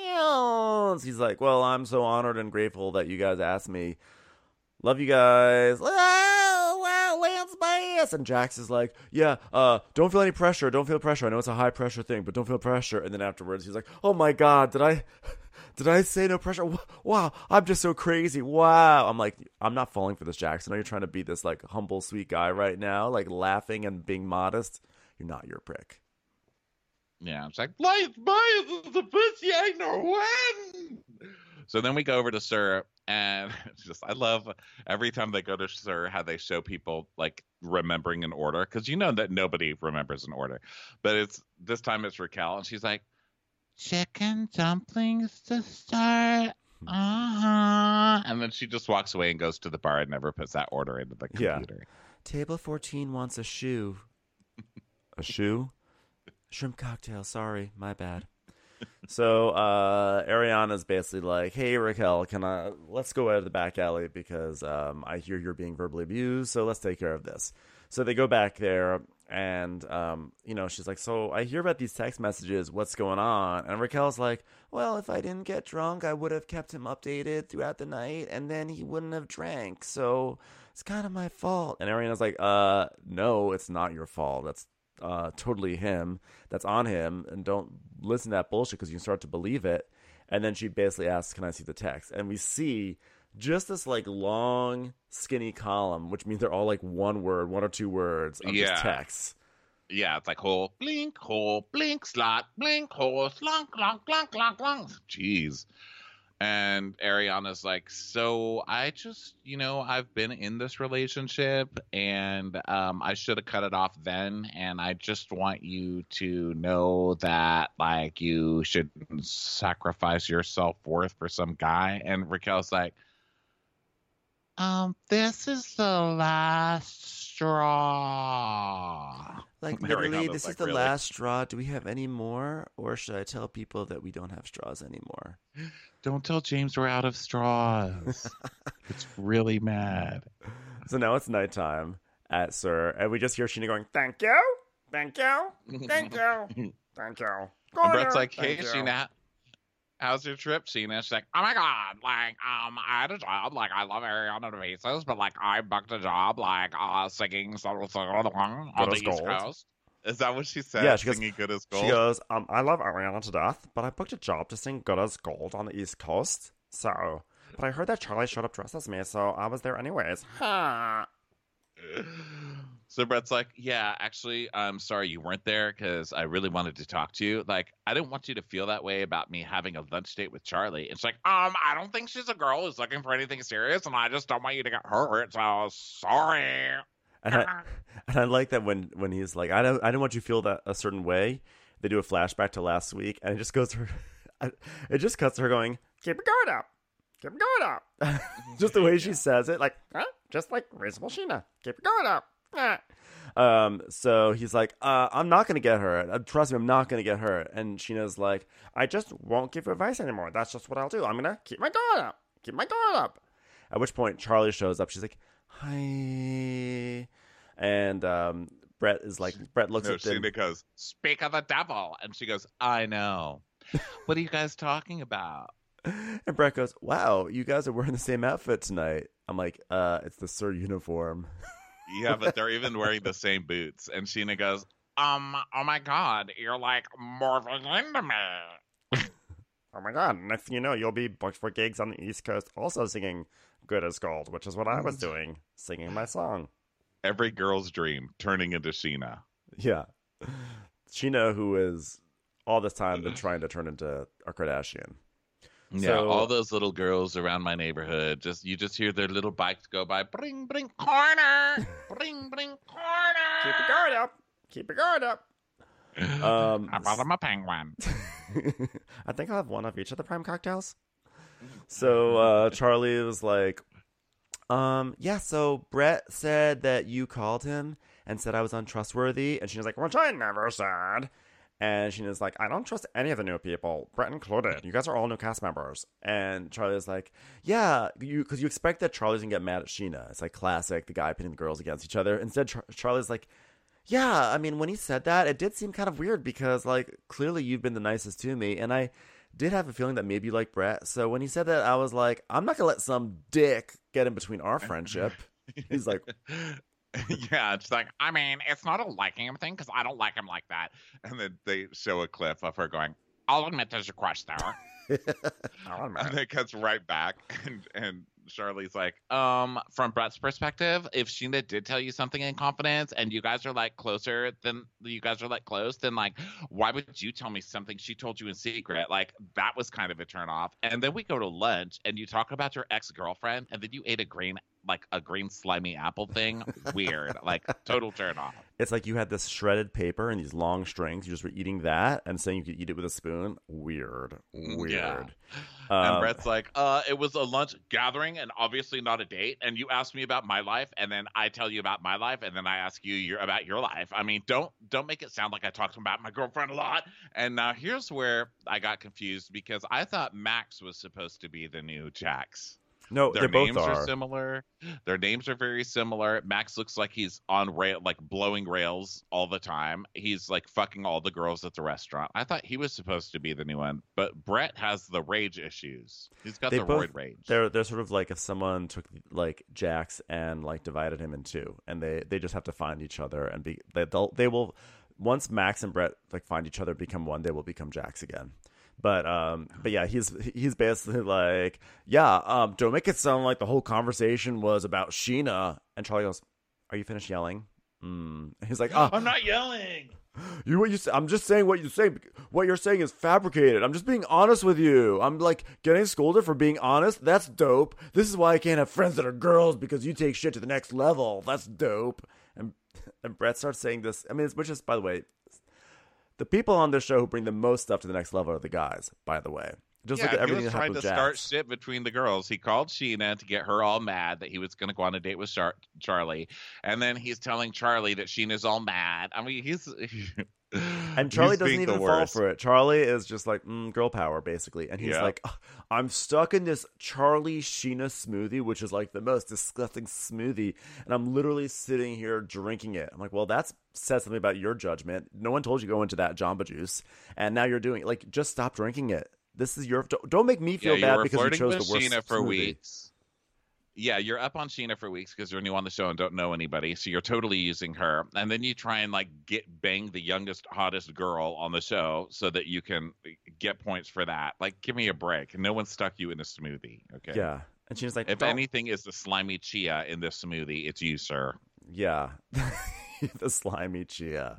yeah. He's like, well, I'm so honored and grateful that you guys asked me. Love you guys. Wow, wow, Lance Bass. And Jax is like, yeah, uh, don't feel any pressure. Don't feel pressure. I know it's a high pressure thing, but don't feel pressure. And then afterwards, he's like, oh my God, did I, did I say no pressure? Wow, I'm just so crazy. Wow. I'm like, I'm not falling for this, Jax. I know you're trying to be this like humble, sweet guy right now, like laughing and being modest. You're not your prick. Yeah, it's like, Lance Biles is the pussy I know when. So then we go over to Sir, and it's just, I love every time they go to Sir how they show people like remembering an order, because you know that nobody remembers an order, but it's this time it's Raquel, and she's like, chicken dumplings to start, uh-huh, and then she just walks away and goes to the bar and never puts that order into the Yeah. computer. Table fourteen wants a shoe. A shoe? Shrimp cocktail. Sorry, my bad. So uh, Ariana's basically like, hey, Raquel, can I let's go out of the back alley because um, I hear you're being verbally abused, so let's take care of this. So they go back there, and um, you know, she's like, so I hear about these text messages. What's going on? And Raquel's like, well, if I didn't get drunk, I would have kept him updated throughout the night, and then he wouldn't have drank. So it's kind of my fault. And Ariana's like, uh, no, it's not your fault. That's Uh, totally him. That's on him, and don't listen to that bullshit because you start to believe it. And then she basically asks, "Can I see the text?" And we see just this like long, skinny column, which means they're all like one word, one or two words of Yeah. just text. Yeah, it's like hole, blink, hole, blink, slot, blink, hole, slunk, clunk, clunk, clunk, clunk. Jeez. And Ariana's like, so I just, you know, I've been in this relationship, and um, I should have cut it off then. And I just want you to know that, like, you shouldn't sacrifice your self-worth for some guy. And Raquel's like, um, this is the last straw. Like, Ariana's literally, this like, is the really? last straw. Do we have any more? Or should I tell people that we don't have straws anymore? Don't tell James we're out of straws. It's really mad. So now it's nighttime at Sir, and we just hear Sheena going, thank you, thank you, thank you, thank you. And Brett's like, hey, Thank you." Sheena, how's your trip, Sheena? She's like, oh my God, like, um, I had a job, like, I love Ariana to pieces, but, like, I booked a job, like, uh, singing song on Good the as East gold. Coast. Is that what she said? Yeah, she goes- Singing Good as Gold? She goes, um, I love Ariana to death, but I booked a job to sing Good as Gold on the East Coast. So, but I heard that Charlie showed up dressed as me, so I was there anyways. Ha! So Brett's like, yeah, actually, I'm sorry you weren't there because I really wanted to talk to you. Like, I didn't want you to feel that way about me having a lunch date with Charlie. It's like, um, I don't think she's a girl who's looking for anything serious, and I just don't want you to get hurt, so sorry. And I, and I like that when, when he's like, I don't, I didn't want you to feel that a certain way. They do a flashback to last week, and it just goes to her, it just cuts to her going, keep it going up, keep it going up. Just the way she says it, like, huh? Just like reasonable Sheena, keep it going up. Ah. Um, so he's like, uh, I'm not going to get hurt. Uh, trust me, I'm not going to get hurt. And Sheena's like, I just won't give you advice anymore. That's just what I'll do. I'm going to keep my guard up, keep my guard up. At which point Charlie shows up. She's like, hi. And um, Brett is like, Brett looks No, at them. Sheena goes, speak of the devil. And she goes, I know. What are you guys talking about? And Brett goes, wow, you guys are wearing the same outfit tonight. I'm like, uh, it's the Sir uniform. Yeah, but they're even wearing the same boots. And Sheena goes, um, oh my God, you're like morphing into me. Oh my God, next thing you know, you'll be booked for gigs on the East Coast also singing Good as Gold, which is what I was doing, singing my song. Every girl's dream, turning into Sheena. Yeah. Sheena, who is all this time been trying to turn into a Kardashian. Yeah, So- all those little girls around my neighborhood, just you just hear their little bikes go by, bring, bring, corner, bring, bring, corner. Keep your guard up. Keep your guard up. Um, I brought him a penguin. I think I'll have one of each of the prime cocktails. So uh, Charlie was like, um, yeah, so Brett said that you called him and said I was untrustworthy. And she was like, which I never said. And she was like, I don't trust any of the new people, Brett included. You guys are all new cast members. And Charlie was like, yeah, you because you expect that Charlie's going to get mad at Sheena. It's like classic, the guy pitting the girls against each other. Instead, Char- Charlie's like, yeah, I mean, when he said that, it did seem kind of weird because, like, clearly you've been the nicest to me. And I did have a feeling that maybe you like Brett. So when he said that, I was like, I'm not going to let some dick get in between our friendship. He's like, Yeah, it's like, I mean, it's not a liking him thing because I don't like him like that. And then they show a clip of her going, I'll admit there's a crush there. And then it cuts right back. And, and Charlie's like, um, from Brett's perspective, if Sheena did tell you something in confidence and you guys are like closer than you guys are like close, then like, why would you tell me something she told you in secret? Like, that was kind of a turn off. And then we go to lunch and you talk about your ex-girlfriend and then you ate a green like a green slimy apple thing. Weird. Like, total turn off. it's like you had this shredded paper and these long strings. You just were eating that and saying you could eat it with a spoon. Weird. Weird. Yeah. Um, And Brett's like, uh, it was a lunch gathering and obviously not a date. And you asked me about my life, and then I tell you about my life, and then I ask you your, about your life. I mean, don't don't make it sound like I talked about my girlfriend a lot. And now here's where I got confused because I thought Max was supposed to be the new Jax. No, Their they both names are. are similar. Their names are very similar. Max looks like he's on rail, like blowing rails all the time. He's like fucking all the girls at the restaurant. I thought he was supposed to be the new one, but Brett has the rage issues. He's got They the both- roid rage. They're they're sort of like if someone took like Jax and like divided him in two, and they, they just have to find each other and be they they'll, they will once Max and Brett like find each other, become one, they will become Jax again. But um, but yeah, he's he's basically like, yeah, um, don't make it sound like the whole conversation was about Sheena. And Charlie goes, "Are you finished yelling?" Mm. He's like, "Oh, I'm not yelling. you what you say? I'm just saying what you say. What you're saying is fabricated. I'm just being honest with you. I'm like getting scolded for being honest. That's dope. This is why I can't have friends that are girls because you take shit to the next level. That's dope." And and Brett starts saying this. I mean, it's, which is, by the way, the people on this show who bring the most stuff to the next level are the guys, by the way. Just Yeah, look at he everything was that trying happened to with start Jax. shit between the girls. He called Sheena to get her all mad that he was going to go on a date with Char- Charlie, and then he's telling Charlie that Sheena's all mad. I mean, he's And Charlie he's doesn't being even the fall worst. for it. Charlie is just like, mm, girl power, basically. And he's Yeah. like, "Ugh, I'm stuck in this Charlie Sheena smoothie, which is like the most disgusting smoothie. And I'm literally sitting here drinking it. I'm like, well, that says something about your judgment. No one told you to go into that Jamba Juice. And now you're doing it. Like, just stop drinking it. This is your, don't, don't make me feel yeah, you bad were because you flirting chose with the worst Sheena for smoothie. weeks. Yeah, you're up on Sheena for weeks because you're new on the show and don't know anybody, so you're totally using her. And then you try and like get bang the youngest, hottest girl on the show so that you can get points for that. Like, give me a break. No one stuck you in a smoothie. Okay. Yeah. And she was like, If "Don't." anything is the slimy chia in this smoothie, it's you, sir. Yeah, the slimy chia,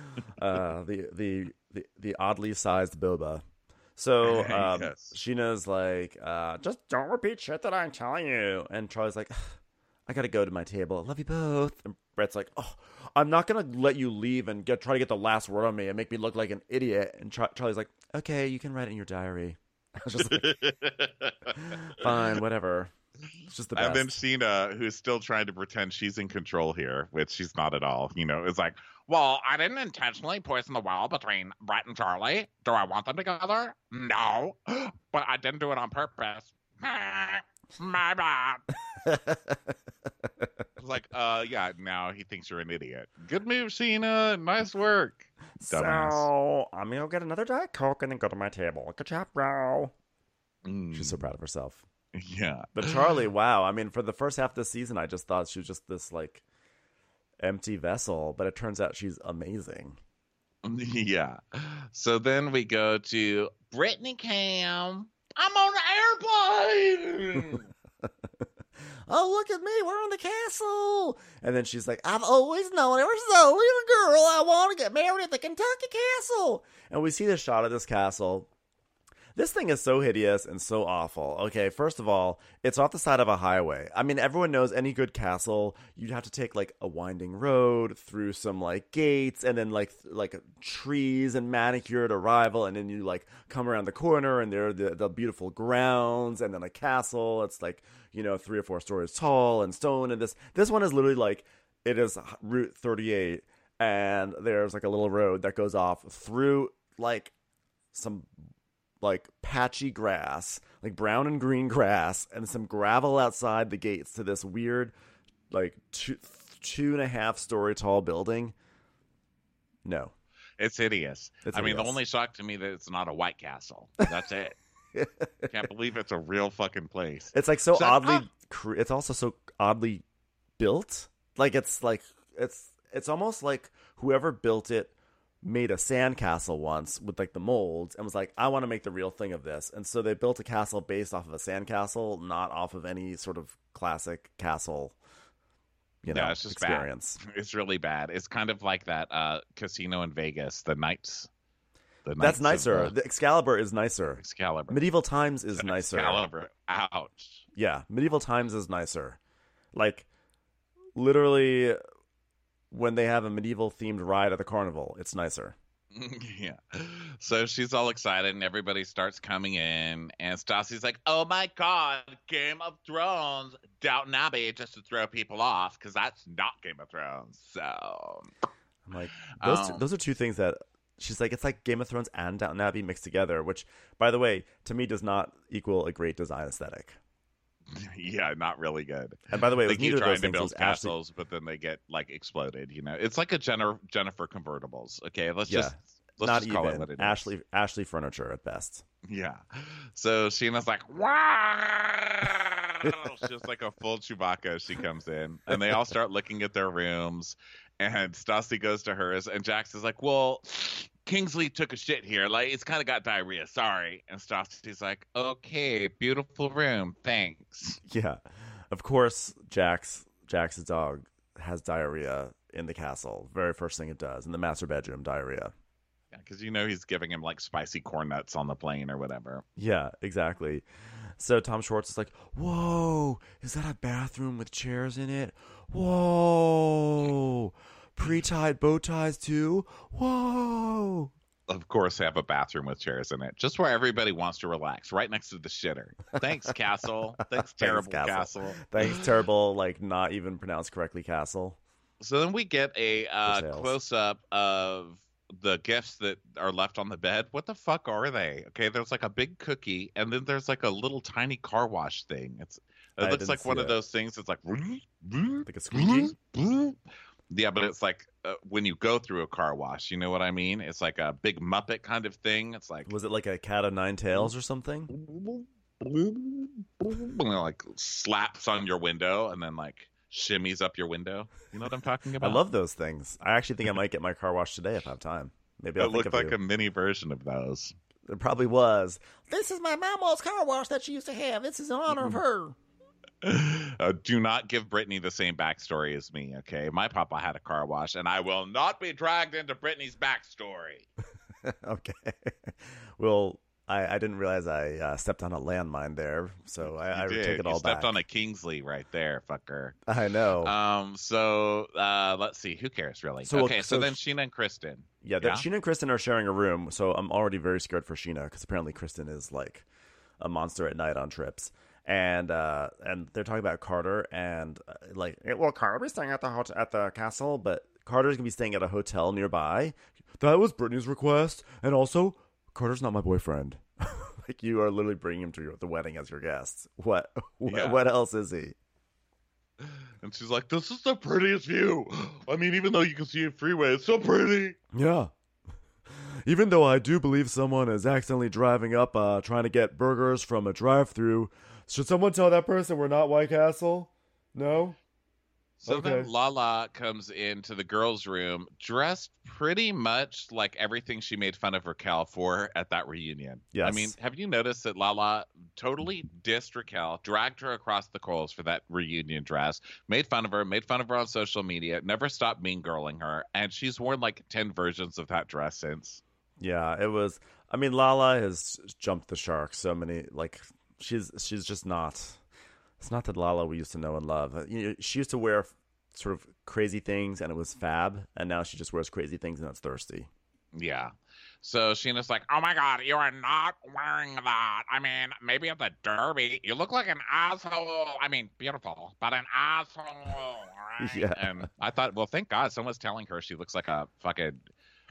uh, the, the the the oddly sized boba. So um, Yes. Sheena's like, uh, just don't repeat shit that I'm telling you. And Charlie's like, I gotta go to my table. Love you both. And Brett's like, oh, I'm not gonna let you leave and get try to get the last word on me and make me look like an idiot. And Char- Charlie's like, okay, you can write it in your diary. I was just like, fine, whatever. It's just the best. And then Sheena, who's still trying to pretend she's in control here, which she's not at all, you know, is like, well, I didn't intentionally poison the well between Brett and Charlie. Do I want them together? No. But I didn't do it on purpose. My bad. It's like, uh, yeah, now he thinks you're an idiot. Good move, Sheena. Nice work. Dumbass. So I'm gonna go get another Diet Coke and then go to my table. Good job, bro. Mm, She's so proud of herself. yeah. But Charlie, wow. I mean, for the first half of the season, I just thought she was just this, like, empty vessel, but it turns out she's amazing. Yeah. So then we go to Brittany Cam. I'm on the airplane. Oh, look at me. We're on the castle. And then she's like, I've always known ever so little girl I want to get married at the Kentucky Castle. And we see the shot of this castle. This thing is so hideous and so awful. Okay, first of all, it's off the side of a highway. I mean, everyone knows any good castle, you'd have to take like a winding road through some like gates and then like th- like trees and manicured arrival, and then you like come around the corner and there are the, the beautiful grounds and then a castle. It's like, you know, three or four stories tall and stone. And this this one is literally like, it is Route thirty-eight, and there's like a little road that goes off through like some like patchy grass, like brown and green grass, and some gravel outside the gates to this weird, like two, two and a half story tall building. No. It's hideous. It's I mean, hideous. the only shock to me that it's not a White Castle. That's it. Can't believe it's a real fucking place. It's like so, So- oddly, ah! cre- it's also so oddly built. Like it's like, it's, it's almost like whoever built it made a sandcastle once with like the molds and was like, I want to make the real thing of this. And so they built a castle based off of a sandcastle, not off of any sort of classic castle, you know, Yeah, it's just experience. bad. It's really bad. It's kind of like that uh, casino in Vegas, the Knights. The That's Knights nicer. of, The Excalibur is nicer. uh, Excalibur. Medieval Times is nicer. Excalibur. Ouch. Yeah, Medieval Times is nicer. Like, literally, when they have a medieval themed ride at the carnival, it's nicer. Yeah. So she's all excited and everybody starts coming in and Stassi's like, oh my God, Game of Thrones, Downton Abbey, just to throw people off because that's not Game of Thrones. So I'm like, those Um, two, those are two things that she's like, it's like Game of Thrones and Downton Abbey mixed together, which, by the way, to me does not equal a great design aesthetic. yeah, not really good. And by the way, it They was keep neither of trying those to things. It build was Ashley, castles, but then they get like exploded. You know, it's like a Jenner, Jennifer convertibles. Okay, let's Yeah. just let's not just call even it what it is. Ashley Ashley furniture at best. Yeah. So Sheena's like, wow. She's like a full Chewbacca as she comes in. And they all start looking at their rooms. And Stassi goes to hers. And Jax is like, well, Kingsley took a shit here. Like, it's kind of got diarrhea. Sorry. And Stassi's like, okay, beautiful room. Thanks. Yeah, of course, Jax Jax's dog has diarrhea in the castle. Very first thing it does in the master bedroom, diarrhea. Yeah, because you know he's giving him like spicy corn nuts on the plane or whatever. Yeah, exactly. So Tom Schwartz is like, whoa, is that a bathroom with chairs in it? Whoa, pre-tied bow ties too? Whoa. Of course, have a bathroom with chairs in it, just where everybody wants to relax, right next to the shitter. Thanks, Castle. Thanks, terrible Castle. Castle. Thanks, terrible, like not even pronounced correctly, Castle. So then we get a uh, For sales. close up of the gifts that are left on the bed. What the fuck are they? Okay, there's like a big cookie, and then there's like a little tiny car wash thing. It's it I looks didn't like see one of it. those things that's like Like a squeegee? Yeah, but it's like uh, when you go through a car wash, you know what I mean? It's like a big Muppet kind of thing. It's like Was it like a cat of nine tails or something? like slaps on your window and then like shimmies up your window. You know what I'm talking I about? love those things. I actually think I might get my car washed today if I have time. Maybe I'll It think looked of like you. a mini version of those. It probably was. This is my mama's car wash that she used to have. This is in honor of her. Uh, do not give Brittany the same backstory as me, okay? My papa had a car wash, and I will not be dragged into Brittany's backstory. Okay. Well, I, I didn't realize I uh, stepped on a landmine there, so I, I You did. take it you all stepped back. on a Kingsley right there, fucker. I know. Um. So, uh, let's see. Who cares, really? So, okay, so, so then sh- Sheena and Kristen. yeah, that Sheena and Kristen are sharing a room, so I'm already very scared for Sheena because apparently Kristen is like a monster at night on trips. And uh, and they're talking about Carter and uh, like, well, Carter will be staying at the hot- at the castle, but Carter's gonna be staying at a hotel nearby. That was Brittany's request, and also Carter's not my boyfriend. Like you are literally bringing him to your, the wedding as your guest. What? What, Yeah. what else is he? And she's like, "This is the prettiest view. I mean, even though you can see a freeway, it's so pretty." Yeah. Even though I do believe someone is accidentally driving up, uh, trying to get burgers from a drive-thru, should someone tell that person we're not White Castle? No? So Okay. then Lala comes into the girls' room dressed pretty much like everything she made fun of Raquel for at that reunion. Yes. I mean, have you noticed that Lala totally dissed Raquel, dragged her across the coals for that reunion dress, made fun of her, made fun of her on social media, never stopped mean girling her, and she's worn like ten versions of that dress since. Yeah, it was. I mean, Lala has jumped the shark so many. Like, she's she's just not. It's not that Lala we used to know and love. You know, she used to wear sort of crazy things, and it was fab. And now she just wears crazy things, and that's thirsty. Yeah. So Sheena's like, oh my God, you are not wearing that. I mean, maybe at the Derby, you look like an asshole. I mean, beautiful, but an asshole. All right. Yeah. And I thought, well, thank God someone's telling her she looks like a fucking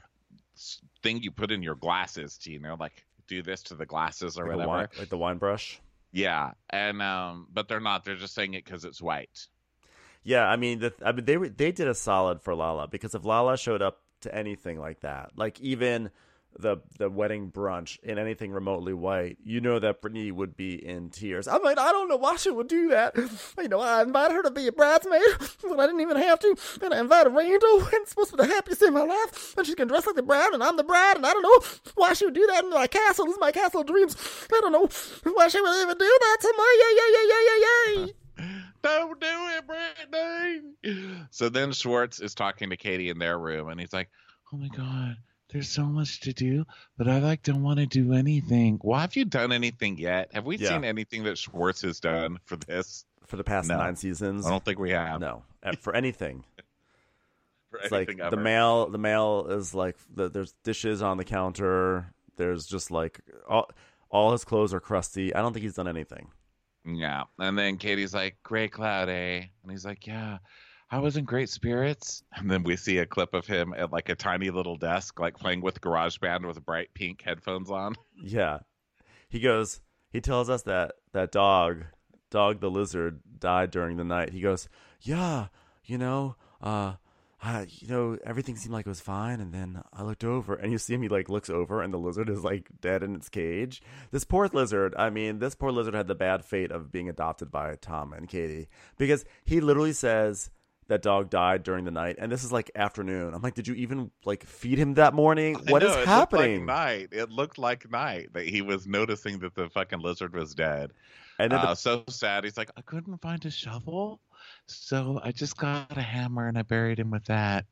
thing you put in your glasses to, you know, like do this to the glasses or Like, a whatever. wine, like the wine brush. Yeah. And, um, but they're not. They're just saying it because it's white. Yeah, I mean, the, I mean, they were, they did a solid for Lala, because if Lala showed up to anything like that, like even the the wedding brunch in anything remotely white, you know that Brittany would be in tears. I mean, I don't know why she would do that. You know, I invited her to be a bridesmaid when I didn't even have to, and I invited Randall, and it's supposed to be the happiest day of my life, and she's gonna dress like the bride, and I'm the bride, and I don't know why she would do that in my castle. This is my castle of dreams. I don't know why she would even do that to me. Yeah, yeah, yeah, yeah, yeah, yeah. Don't do it, Brittany. So then Schwartz is talking to Katie in their room, and he's like, oh my God, there's so much to do, but I like don't want to do anything. Well, have you done anything yet? Have we Yeah. seen anything that Schwartz has done for this? For the past No. nine seasons, I don't think we have. no, uh, for anything. For It's like anything the ever. mail. The mail is like the, there's dishes on the counter. There's just like all all his clothes are crusty. I don't think he's done anything. Yeah. And then Katie's like, great cloud, eh? And he's like, yeah, I was in great spirits. And then we see a clip of him at like a tiny little desk, like playing with GarageBand with bright pink headphones on. Yeah, he goes. He tells us that that dog, dog the lizard, died during the night. He goes, yeah, you know, uh. Uh, you know, everything seemed like it was fine, and then I looked over, and you see him, he, like, looks over, and the lizard is, like, dead in its cage. This poor lizard, I mean, this poor lizard had the bad fate of being adopted by Tom and Katie, because he literally says that dog died during the night, and this is, like, afternoon. I'm like, did you even, like, feed him that morning? What I is know, it happening? Looked like night. It looked like night that he was noticing that the fucking lizard was dead. And then the Uh, so sad. He's like, I couldn't find a shovel, so I just got a hammer and I buried him with that.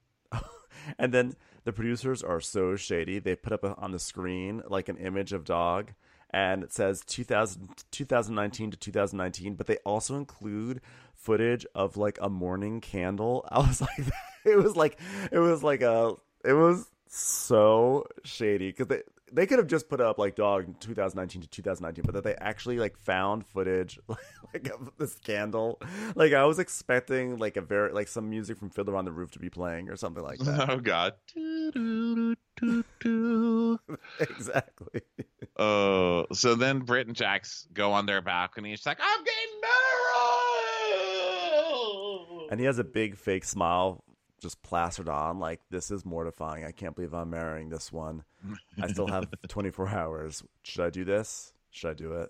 And then the producers are so shady. They put up a, on the screen like an image of dog, and it says two thousand, twenty nineteen to two thousand nineteen, but they also include footage of like a morning candle. I was like, it was like, it was like a, it was so shady, because they they could have just put up like dog two thousand nineteen to two thousand nineteen, but that they actually like found footage like of this candle. Like I was expecting like a very like some music from Fiddler on the Roof to be playing or something like that. Oh God. Exactly. Oh, so then Britt and Jax go on their balcony. She's like, I'm getting married. And he has a big fake smile just plastered on, like, this is mortifying. I can't believe I'm marrying this one. I still have twenty-four hours. Should I do this? Should I do it?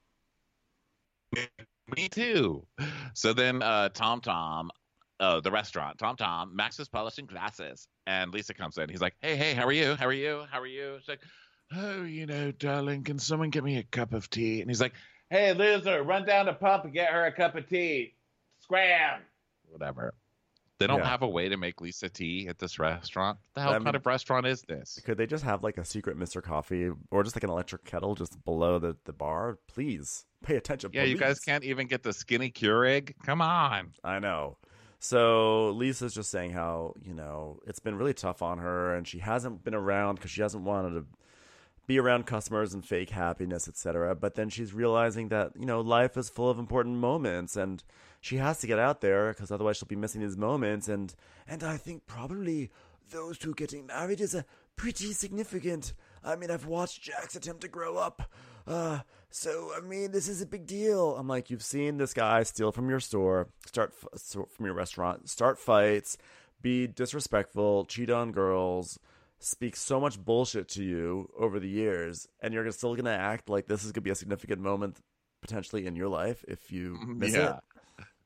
Me too. So then uh, Tom Tom, uh, the restaurant, Tom Tom, Max is polishing glasses. And Lisa comes in. He's like, hey, hey, how are you? How are you? How are you? She's like, oh, you know, darling, can someone get me a cup of tea? And he's like, hey, loser, run down the pump and get her a cup of tea. Scram. Whatever. They don't Yeah. have a way to make Lisa tea at this restaurant. The hell I kind mean- of restaurant is this? Could they just have like a secret Mister Coffee or just like an electric kettle just below the, the bar? Please pay attention. Yeah, you guys police. can't even get the skinny Keurig. Come on. I know. So Lisa's just saying how, you know, it's been really tough on her, and she hasn't been around because she hasn't wanted to be around customers and fake happiness, et cetera. But then she's realizing that, you know, life is full of important moments, and she has to get out there because otherwise she'll be missing these moments. And and I think probably those two getting married is a pretty significant. I mean, I've watched Jax attempt to grow up. Uh, so, I mean, this is a big deal. I'm like, you've seen this guy steal from your store, start f- so- from your restaurant, start fights, be disrespectful, cheat on girls, speak so much bullshit to you over the years, and you're still going to act like this is going to be a significant moment potentially in your life if you miss Yeah. it.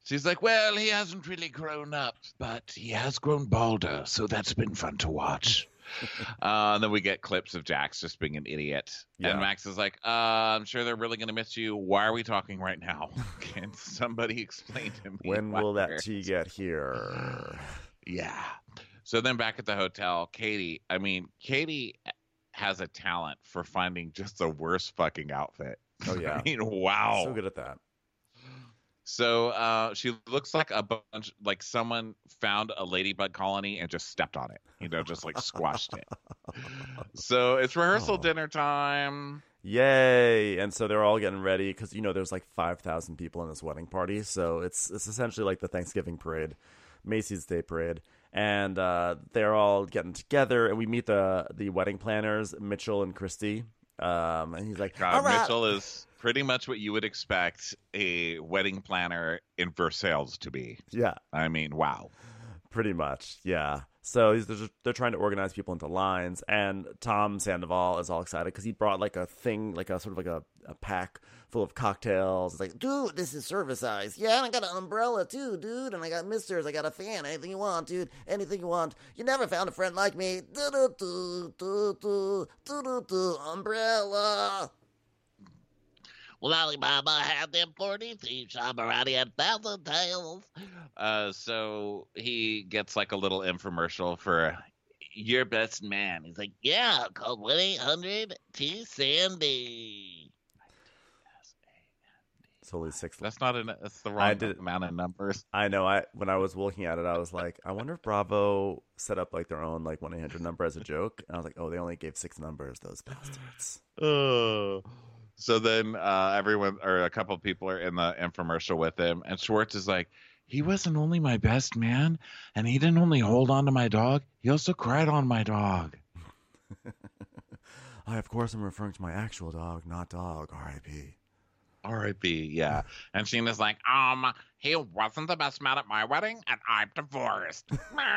She's like, well, he hasn't really grown up, but he has grown balder, so that's been fun to watch. uh, and then we get clips of Jax just being an idiot. Yeah. And Max is like, uh, I'm sure they're really going to miss you. Why are we talking right now? Can somebody explain to me? When why will that we're- tea get here? Yeah. So then back at the hotel, Katie, I mean, Katie has a talent for finding just the worst fucking outfit. Oh, yeah. I mean, wow. So good at that. So uh, she looks like a bunch, like someone found a ladybug colony and just stepped on it, you know, just like squashed it. So it's rehearsal Oh. dinner time. Yay! And so they're all getting ready because, you know, there's like five thousand people in this wedding party. So it's it's essentially like the Thanksgiving parade, Macy's Day Parade. And uh, they're all getting together. And we meet the, the wedding planners, Mitchell and Christy. Um, and he's like, God, all right. Mitchell is pretty much what you would expect a wedding planner in Versailles to be. Yeah. I mean, wow. Pretty much, yeah. So he's, they're, just, they're trying to organize people into lines, and Tom Sandoval is all excited because he brought like a thing, like a sort of like a, a pack full of cocktails. It's like, dude, this is service size. Yeah, and I got an umbrella too, dude, and I got misters, I got a fan, anything you want, dude, anything you want. You never found a friend like me. Do do do do do do do do umbrella. Well, Alibaba had them forty thieves. I'm already at thousand tales. Uh, so he gets like a little infomercial for your best man. He's like, yeah, call one eight hundred T Sandy. It's only six. That's not an. That's the I wrong did- amount of numbers. I know. I when I was looking at it, I was like, I wonder if Bravo set up like their own like one eight hundred number as a joke. And I was like, oh, they only gave six numbers, those bastards. Oh. So then uh, everyone or a couple of people are in the infomercial with him, and Schwartz is like, he wasn't only my best man, and he didn't only hold on to my dog, he also cried on my dog. I, of course, am referring to my actual dog, not dog. R I P R I P, yeah. And Sheena's like, um, he wasn't the best man at my wedding, and I'm divorced.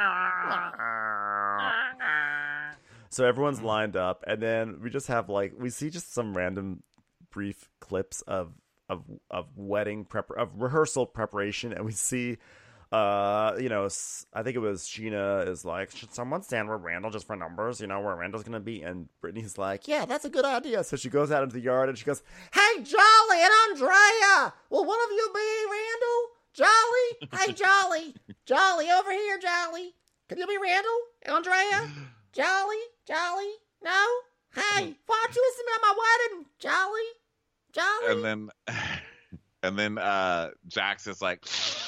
So everyone's lined up, and then we just have like we see just some random brief clips of of of wedding prep of rehearsal preparation, and we see, uh, you know, s- I think it was Sheena is like, should someone stand where Randall just for numbers? You know where Randall's gonna be, and Brittany's like, yeah, that's a good idea. So she goes out into the yard and she goes, hey, Jolly and Andrea, will one of you be Randall? Jolly, hey, Jolly, Jolly over here, Jolly. Can you be Randall, Andrea? Jolly, Jolly, no? Hey, why don't you listen to me at my wedding, Jolly? Jolly? And then, and then uh, Jax is like,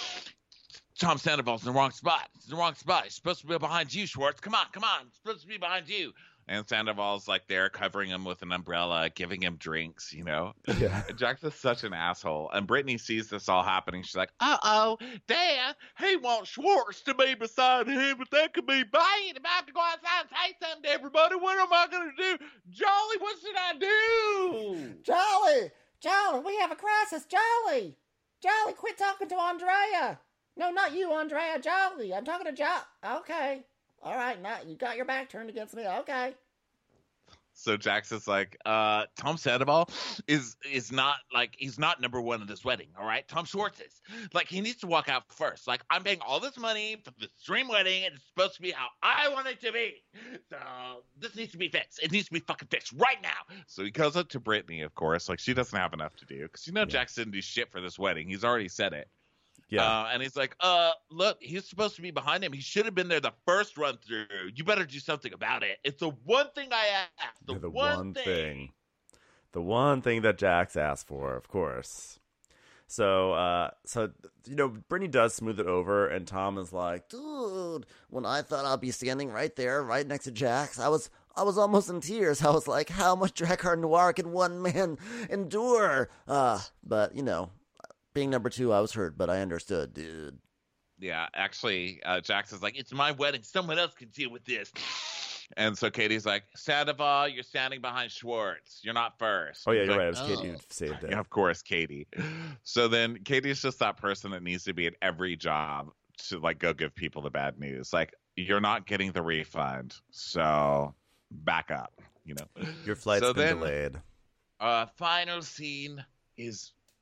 Tom Sandoval's in the wrong spot. It's in the wrong spot. He's supposed to be behind you, Schwartz. Come on, come on. It's supposed to be behind you. And Sandoval's like there covering him with an umbrella, giving him drinks, you know? Yeah. And Jax is such an asshole. And Brittany sees this all happening. She's like, uh-oh, Dad, he wants Schwartz to be beside him, but that could be bad. I'm about to go outside and say something to everybody. What am I going to do? Jolly, what should I do? Jolly! Jolly, we have a crisis. Jolly! Jolly, quit talking to Andrea. No, not you, Andrea. Jolly. I'm talking to Jolly. Okay. All right, now you got your back turned against me. Okay. So Jax is like, uh, Tom Sandoval is is not like he's not number one in this wedding, all right? Tom Schwartz is. Like he needs to walk out first. Like I'm paying all this money for this dream wedding, and it's supposed to be how I want it to be. So this needs to be fixed. It needs to be fucking fixed right now. So he goes up to Brittany, of course. Like she doesn't have enough to do because you know Jax didn't do shit for this wedding. He's already said it. Yeah. Uh, and he's like, uh, look, he's supposed to be behind him. He should have been there the first run through. You better do something about it. It's the one thing I asked. The, the one, one thing. thing. The one thing that Jax asked for, of course. So, uh, so you know, Brittany does smooth it over, and Tom is like, dude, when I thought I'd be standing right there, right next to Jax, I was, I was almost in tears. I was like, how much Drakkar Noir can one man endure? Uh, but, you know, being number two, I was hurt, but I understood, dude. Yeah, actually, uh, Jax is like, it's my wedding. Someone else can deal with this. And so Katie's like, Sandoval, you're standing behind Schwartz. You're not first. Oh, yeah, He's you're like, right. It was Katie "Oh." who saved it. Yeah, of course, Katie. So then Katie's just that person that needs to be at every job to like go give people the bad news. Like, you're not getting the refund, so back up, you know. Your flight's So been then- delayed. Uh, final scene is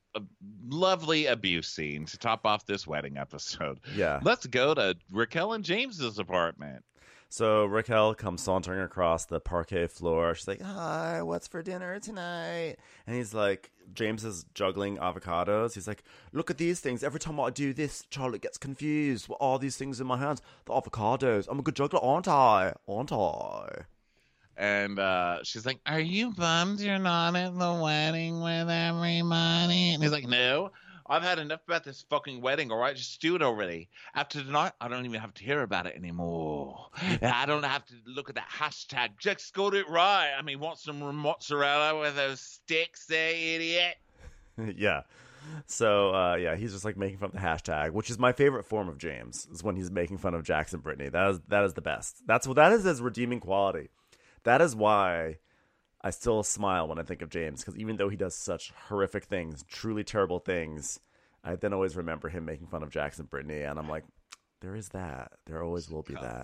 a lovely abuse scene to top off this wedding episode. Yeah. Let's go to Raquel and James's apartment. So Raquel comes sauntering across the parquet floor. She's like, hi, what's for dinner tonight? And he's like, James is juggling avocados. He's like, look at these things. Every time I do this, Charlotte gets confused. What are these things in my hands? The avocados. I'm a good juggler, aren't I? Aren't I? And uh, she's like, are you bummed you're not at the wedding with everybody? And he's like, no. I've had enough about this fucking wedding, all right? Just do it already. After tonight, I don't even have to hear about it anymore. I don't have to look at that hashtag. Just got it right. I mean, want some mozzarella with those sticks there, idiot? Yeah. So, uh, yeah, he's just like making fun of the hashtag, which is my favorite form of James, is when he's making fun of Jax and Brittany. That is, that is the best. That's what that is his redeeming quality. That is why I still smile when I think of James, because even though he does such horrific things, truly terrible things, I then always remember him making fun of Jax and Brittany, and I'm like, there is that. There always will be that.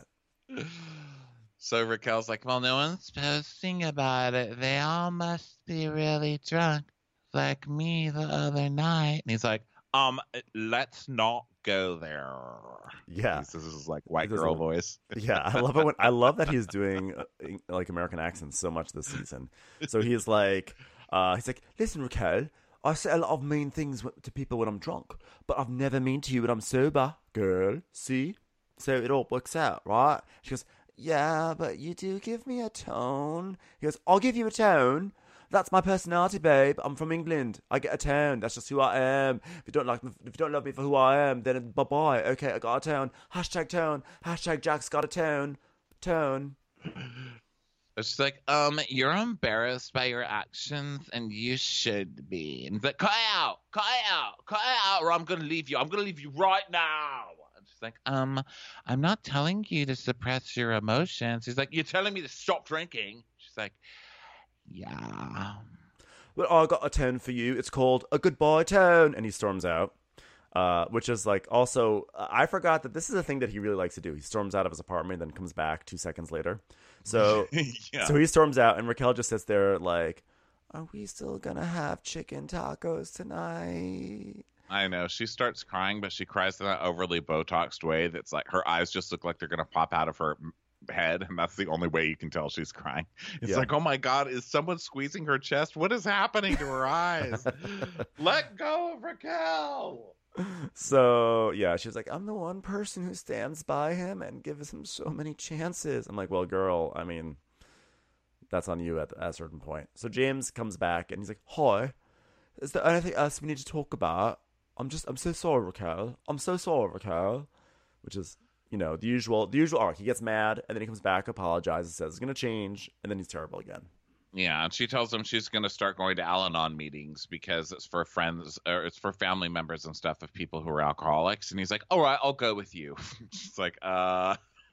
So Raquel's like, well, no one's posting about it. They all must be really drunk, like me the other night. And he's like, um, let's not go there. Yeah. This is like white girl a, voice. Yeah, I love it when I love that he's doing uh, like American accents so much this season. So he's like, uh, he's like, listen, Raquel, I say a lot of mean things to people when I'm drunk, but I've never mean to you when I'm sober, girl. See, so it all works out, right? She goes, yeah, but you do give me a tone. He goes, I'll give you a tone. That's my personality, babe. I'm from England. I get a tone. That's just who I am. If you don't like, if you don't love me for who I am, then bye bye. Okay, I got a tone. Hashtag tone. Hashtag Jack's got a tone. Tone. She's like, um, you're embarrassed by your actions, and you should be. And he's like, cut it out, cut it out, cut it out, or I'm gonna leave you. I'm gonna leave you right now. And she's like, um, I'm not telling you to suppress your emotions. He's like, you're telling me to stop drinking. She's like, yeah. Well, I got a tone for you. It's called a goodbye tone. And he storms out, uh, which is like also, uh, I forgot that this is a thing that he really likes to do. He storms out of his apartment, then comes back two seconds later. So, yeah. so he storms out, and Raquel just sits there like, are we still going to have chicken tacos tonight? I know. She starts crying, but she cries in that overly Botoxed way that's like her eyes just look like they're going to pop out of her head, and that's the only way you can tell she's crying. It's yeah. like, oh my god, is someone squeezing her chest? What is happening to her eyes? Let go of Raquel. So yeah, she's like, I'm the one person who stands by him and gives him so many chances. I'm like, well, girl, I mean, that's on you at, at a certain point. So James comes back and he's like, hi, is there anything else we need to talk about? I'm just I'm so sorry, Raquel. I'm so sorry, Raquel. Which is, you know, the usual the usual arc. He gets mad, and then he comes back, apologizes, says it's going to change, and then he's terrible again. Yeah, and she tells him she's going to start going to Al-Anon meetings because it's for friends, or it's for family members and stuff of people who are alcoholics. And he's like, all right, I'll go with you. She's like, uh,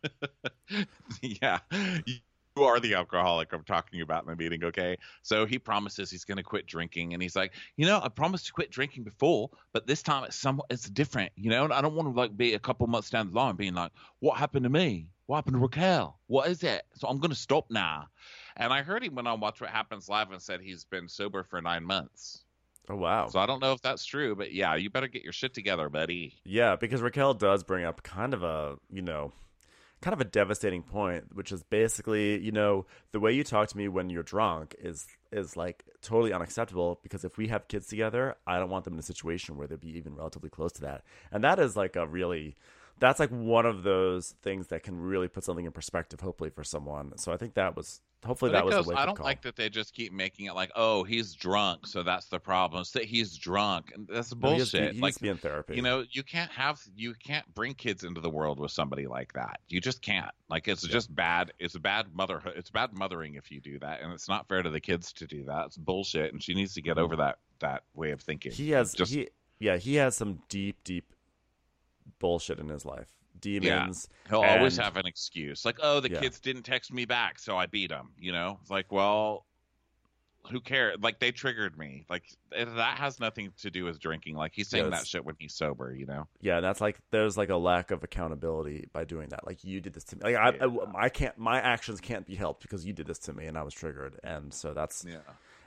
yeah, you are the alcoholic I'm talking about in the meeting, okay? So he promises he's going to quit drinking, and he's like, you know, I promised to quit drinking before, but this time it's some, it's different, you know? And I don't want to like be a couple months down the line being like, what happened to me? What happened to Raquel? What is it? So I'm going to stop now. And I heard him when I Watch What Happens Live and said he's been sober for nine months. Oh, wow. So I don't know if that's true, but yeah, you better get your shit together, buddy. Yeah, because Raquel does bring up kind of a, you know, kind of a devastating point, which is basically, you know, the way you talk to me when you're drunk is is like totally unacceptable, because if we have kids together, I don't want them in a situation where they'd be even relatively close to that. And that is like a really, that's like one of those things that can really put something in perspective, hopefully, for someone. So I think that was, hopefully but that was goes, the way I to don't call. like that they just keep making it like, oh, he's drunk, so that's the problem. It's that he's drunk, and that's bullshit. No, he, he like, needs to be in therapy. You know, you can't have, you can't bring kids into the world with somebody like that. You just can't. Like, it's yeah. just bad. It's a bad motherhood. It's bad mothering if you do that, and it's not fair to the kids to do that. It's bullshit, and she needs to get over that that way of thinking. He has, just, he, yeah, he has some deep, deep bullshit in his life. Demons. Yeah. He'll and, always have an excuse. Like, oh, the yeah. kids didn't text me back, so I beat them. You know? It's like, well, who cares? Like, they triggered me. Like, that has nothing to do with drinking. Like, he's saying yes. that shit when he's sober, you know? Yeah, that's like, there's like a lack of accountability by doing that. Like, you did this to me. Like, I, yeah. I, I can't, my actions can't be helped because you did this to me and I was triggered. And so that's, yeah.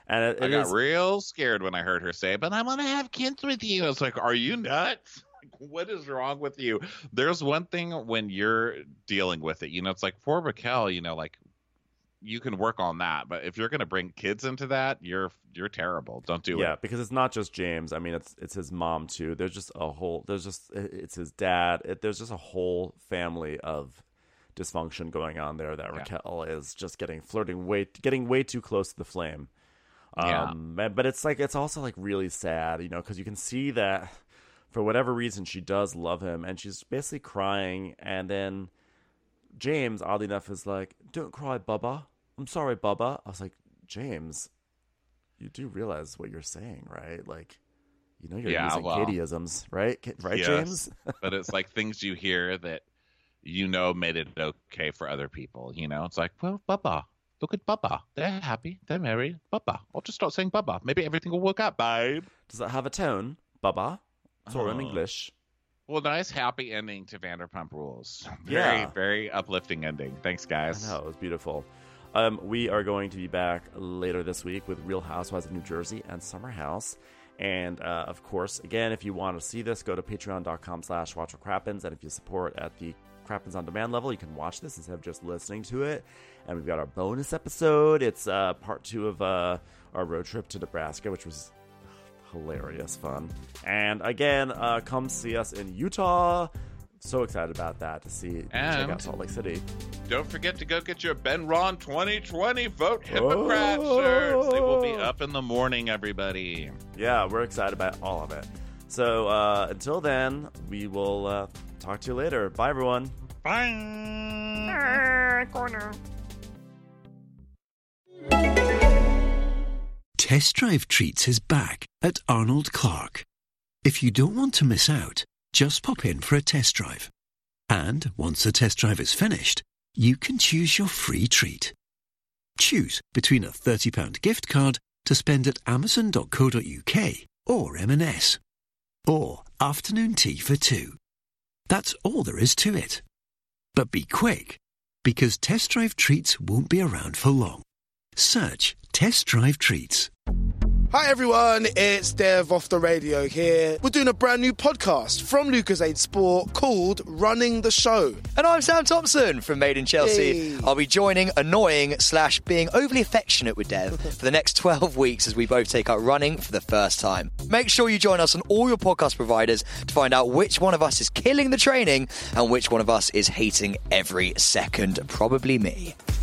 And it, it I got is, real scared when I heard her say, but I want to have kids with you. I was like, are you nuts? What is wrong with you? There's one thing when you're dealing with it, you know, it's like for Raquel, you know, like you can work on that. But if you're going to bring kids into that, you're you're terrible. Don't do yeah, it. Yeah, because it's not just James. I mean, it's it's his mom, too. There's just a whole there's just it's his dad. It, there's just a whole family of dysfunction going on there that Yeah. Raquel is just getting flirting way getting way too close to the flame. Yeah. Um, but it's like it's also like really sad, you know, because you can see that for whatever reason she does love him, and she's basically crying, and then James, oddly enough, is like, "Don't cry, Bubba. I'm sorry, Bubba." I was like, James, you do realize what you're saying, right? Like, you know, you're Yeah, using well, Katieisms, right? Ka- Right, yes. James? But it's like things you hear that you know made it okay for other people. You know, it's like, well, Bubba. Look at Bubba. They're happy. They're married. Bubba. I'll just start saying Bubba. Maybe everything will work out, babe. Does that have a tone, Bubba? It's all in Oh. English. Well, nice, happy ending to Vanderpump Rules. Very, Yeah. very uplifting ending. Thanks, guys. I know, it was beautiful. Um, we are going to be back later this week with Real Housewives of New Jersey and Summer House. And, uh, of course, again, if you want to see this, go to patreon.com slash watch what crappens. And if you support at the Crappens on Demand level, you can watch this instead of just listening to it. And we've got our bonus episode. It's uh, part two of uh, our road trip to Nebraska, which was hilarious fun. And, again, uh, come see us in Utah. So excited about that, to see check And- out Salt Lake City. Don't forget to go get your Ben Ron twenty twenty Vote Hippocrates shirts. They will be up in the morning, everybody. Yeah, we're excited about all of it. So uh, until then, we will uh, talk to you later. Bye, everyone. Bye. Corner. Test Drive Treats is back at Arnold Clark. If you don't want to miss out, just pop in for a test drive. And once the test drive is finished, you can choose your free treat. Choose between a thirty pounds gift card to spend at amazon dot co dot uk or M and S. Or afternoon tea for two. That's all there is to it. But be quick, because Test Drive Treats won't be around for long. Search Test Drive Treats. Hi everyone, it's Dev off the radio here. We're doing a brand new podcast from Lucasade Sport called Running the Show. And I'm Sam Thompson from Made in Chelsea. Hey. I'll be joining, annoying slash being overly affectionate with Dev for the next twelve weeks as we both take up running for the first time. Make sure you join us on all your podcast providers to find out which one of us is killing the training and which one of us is hating every second, probably me.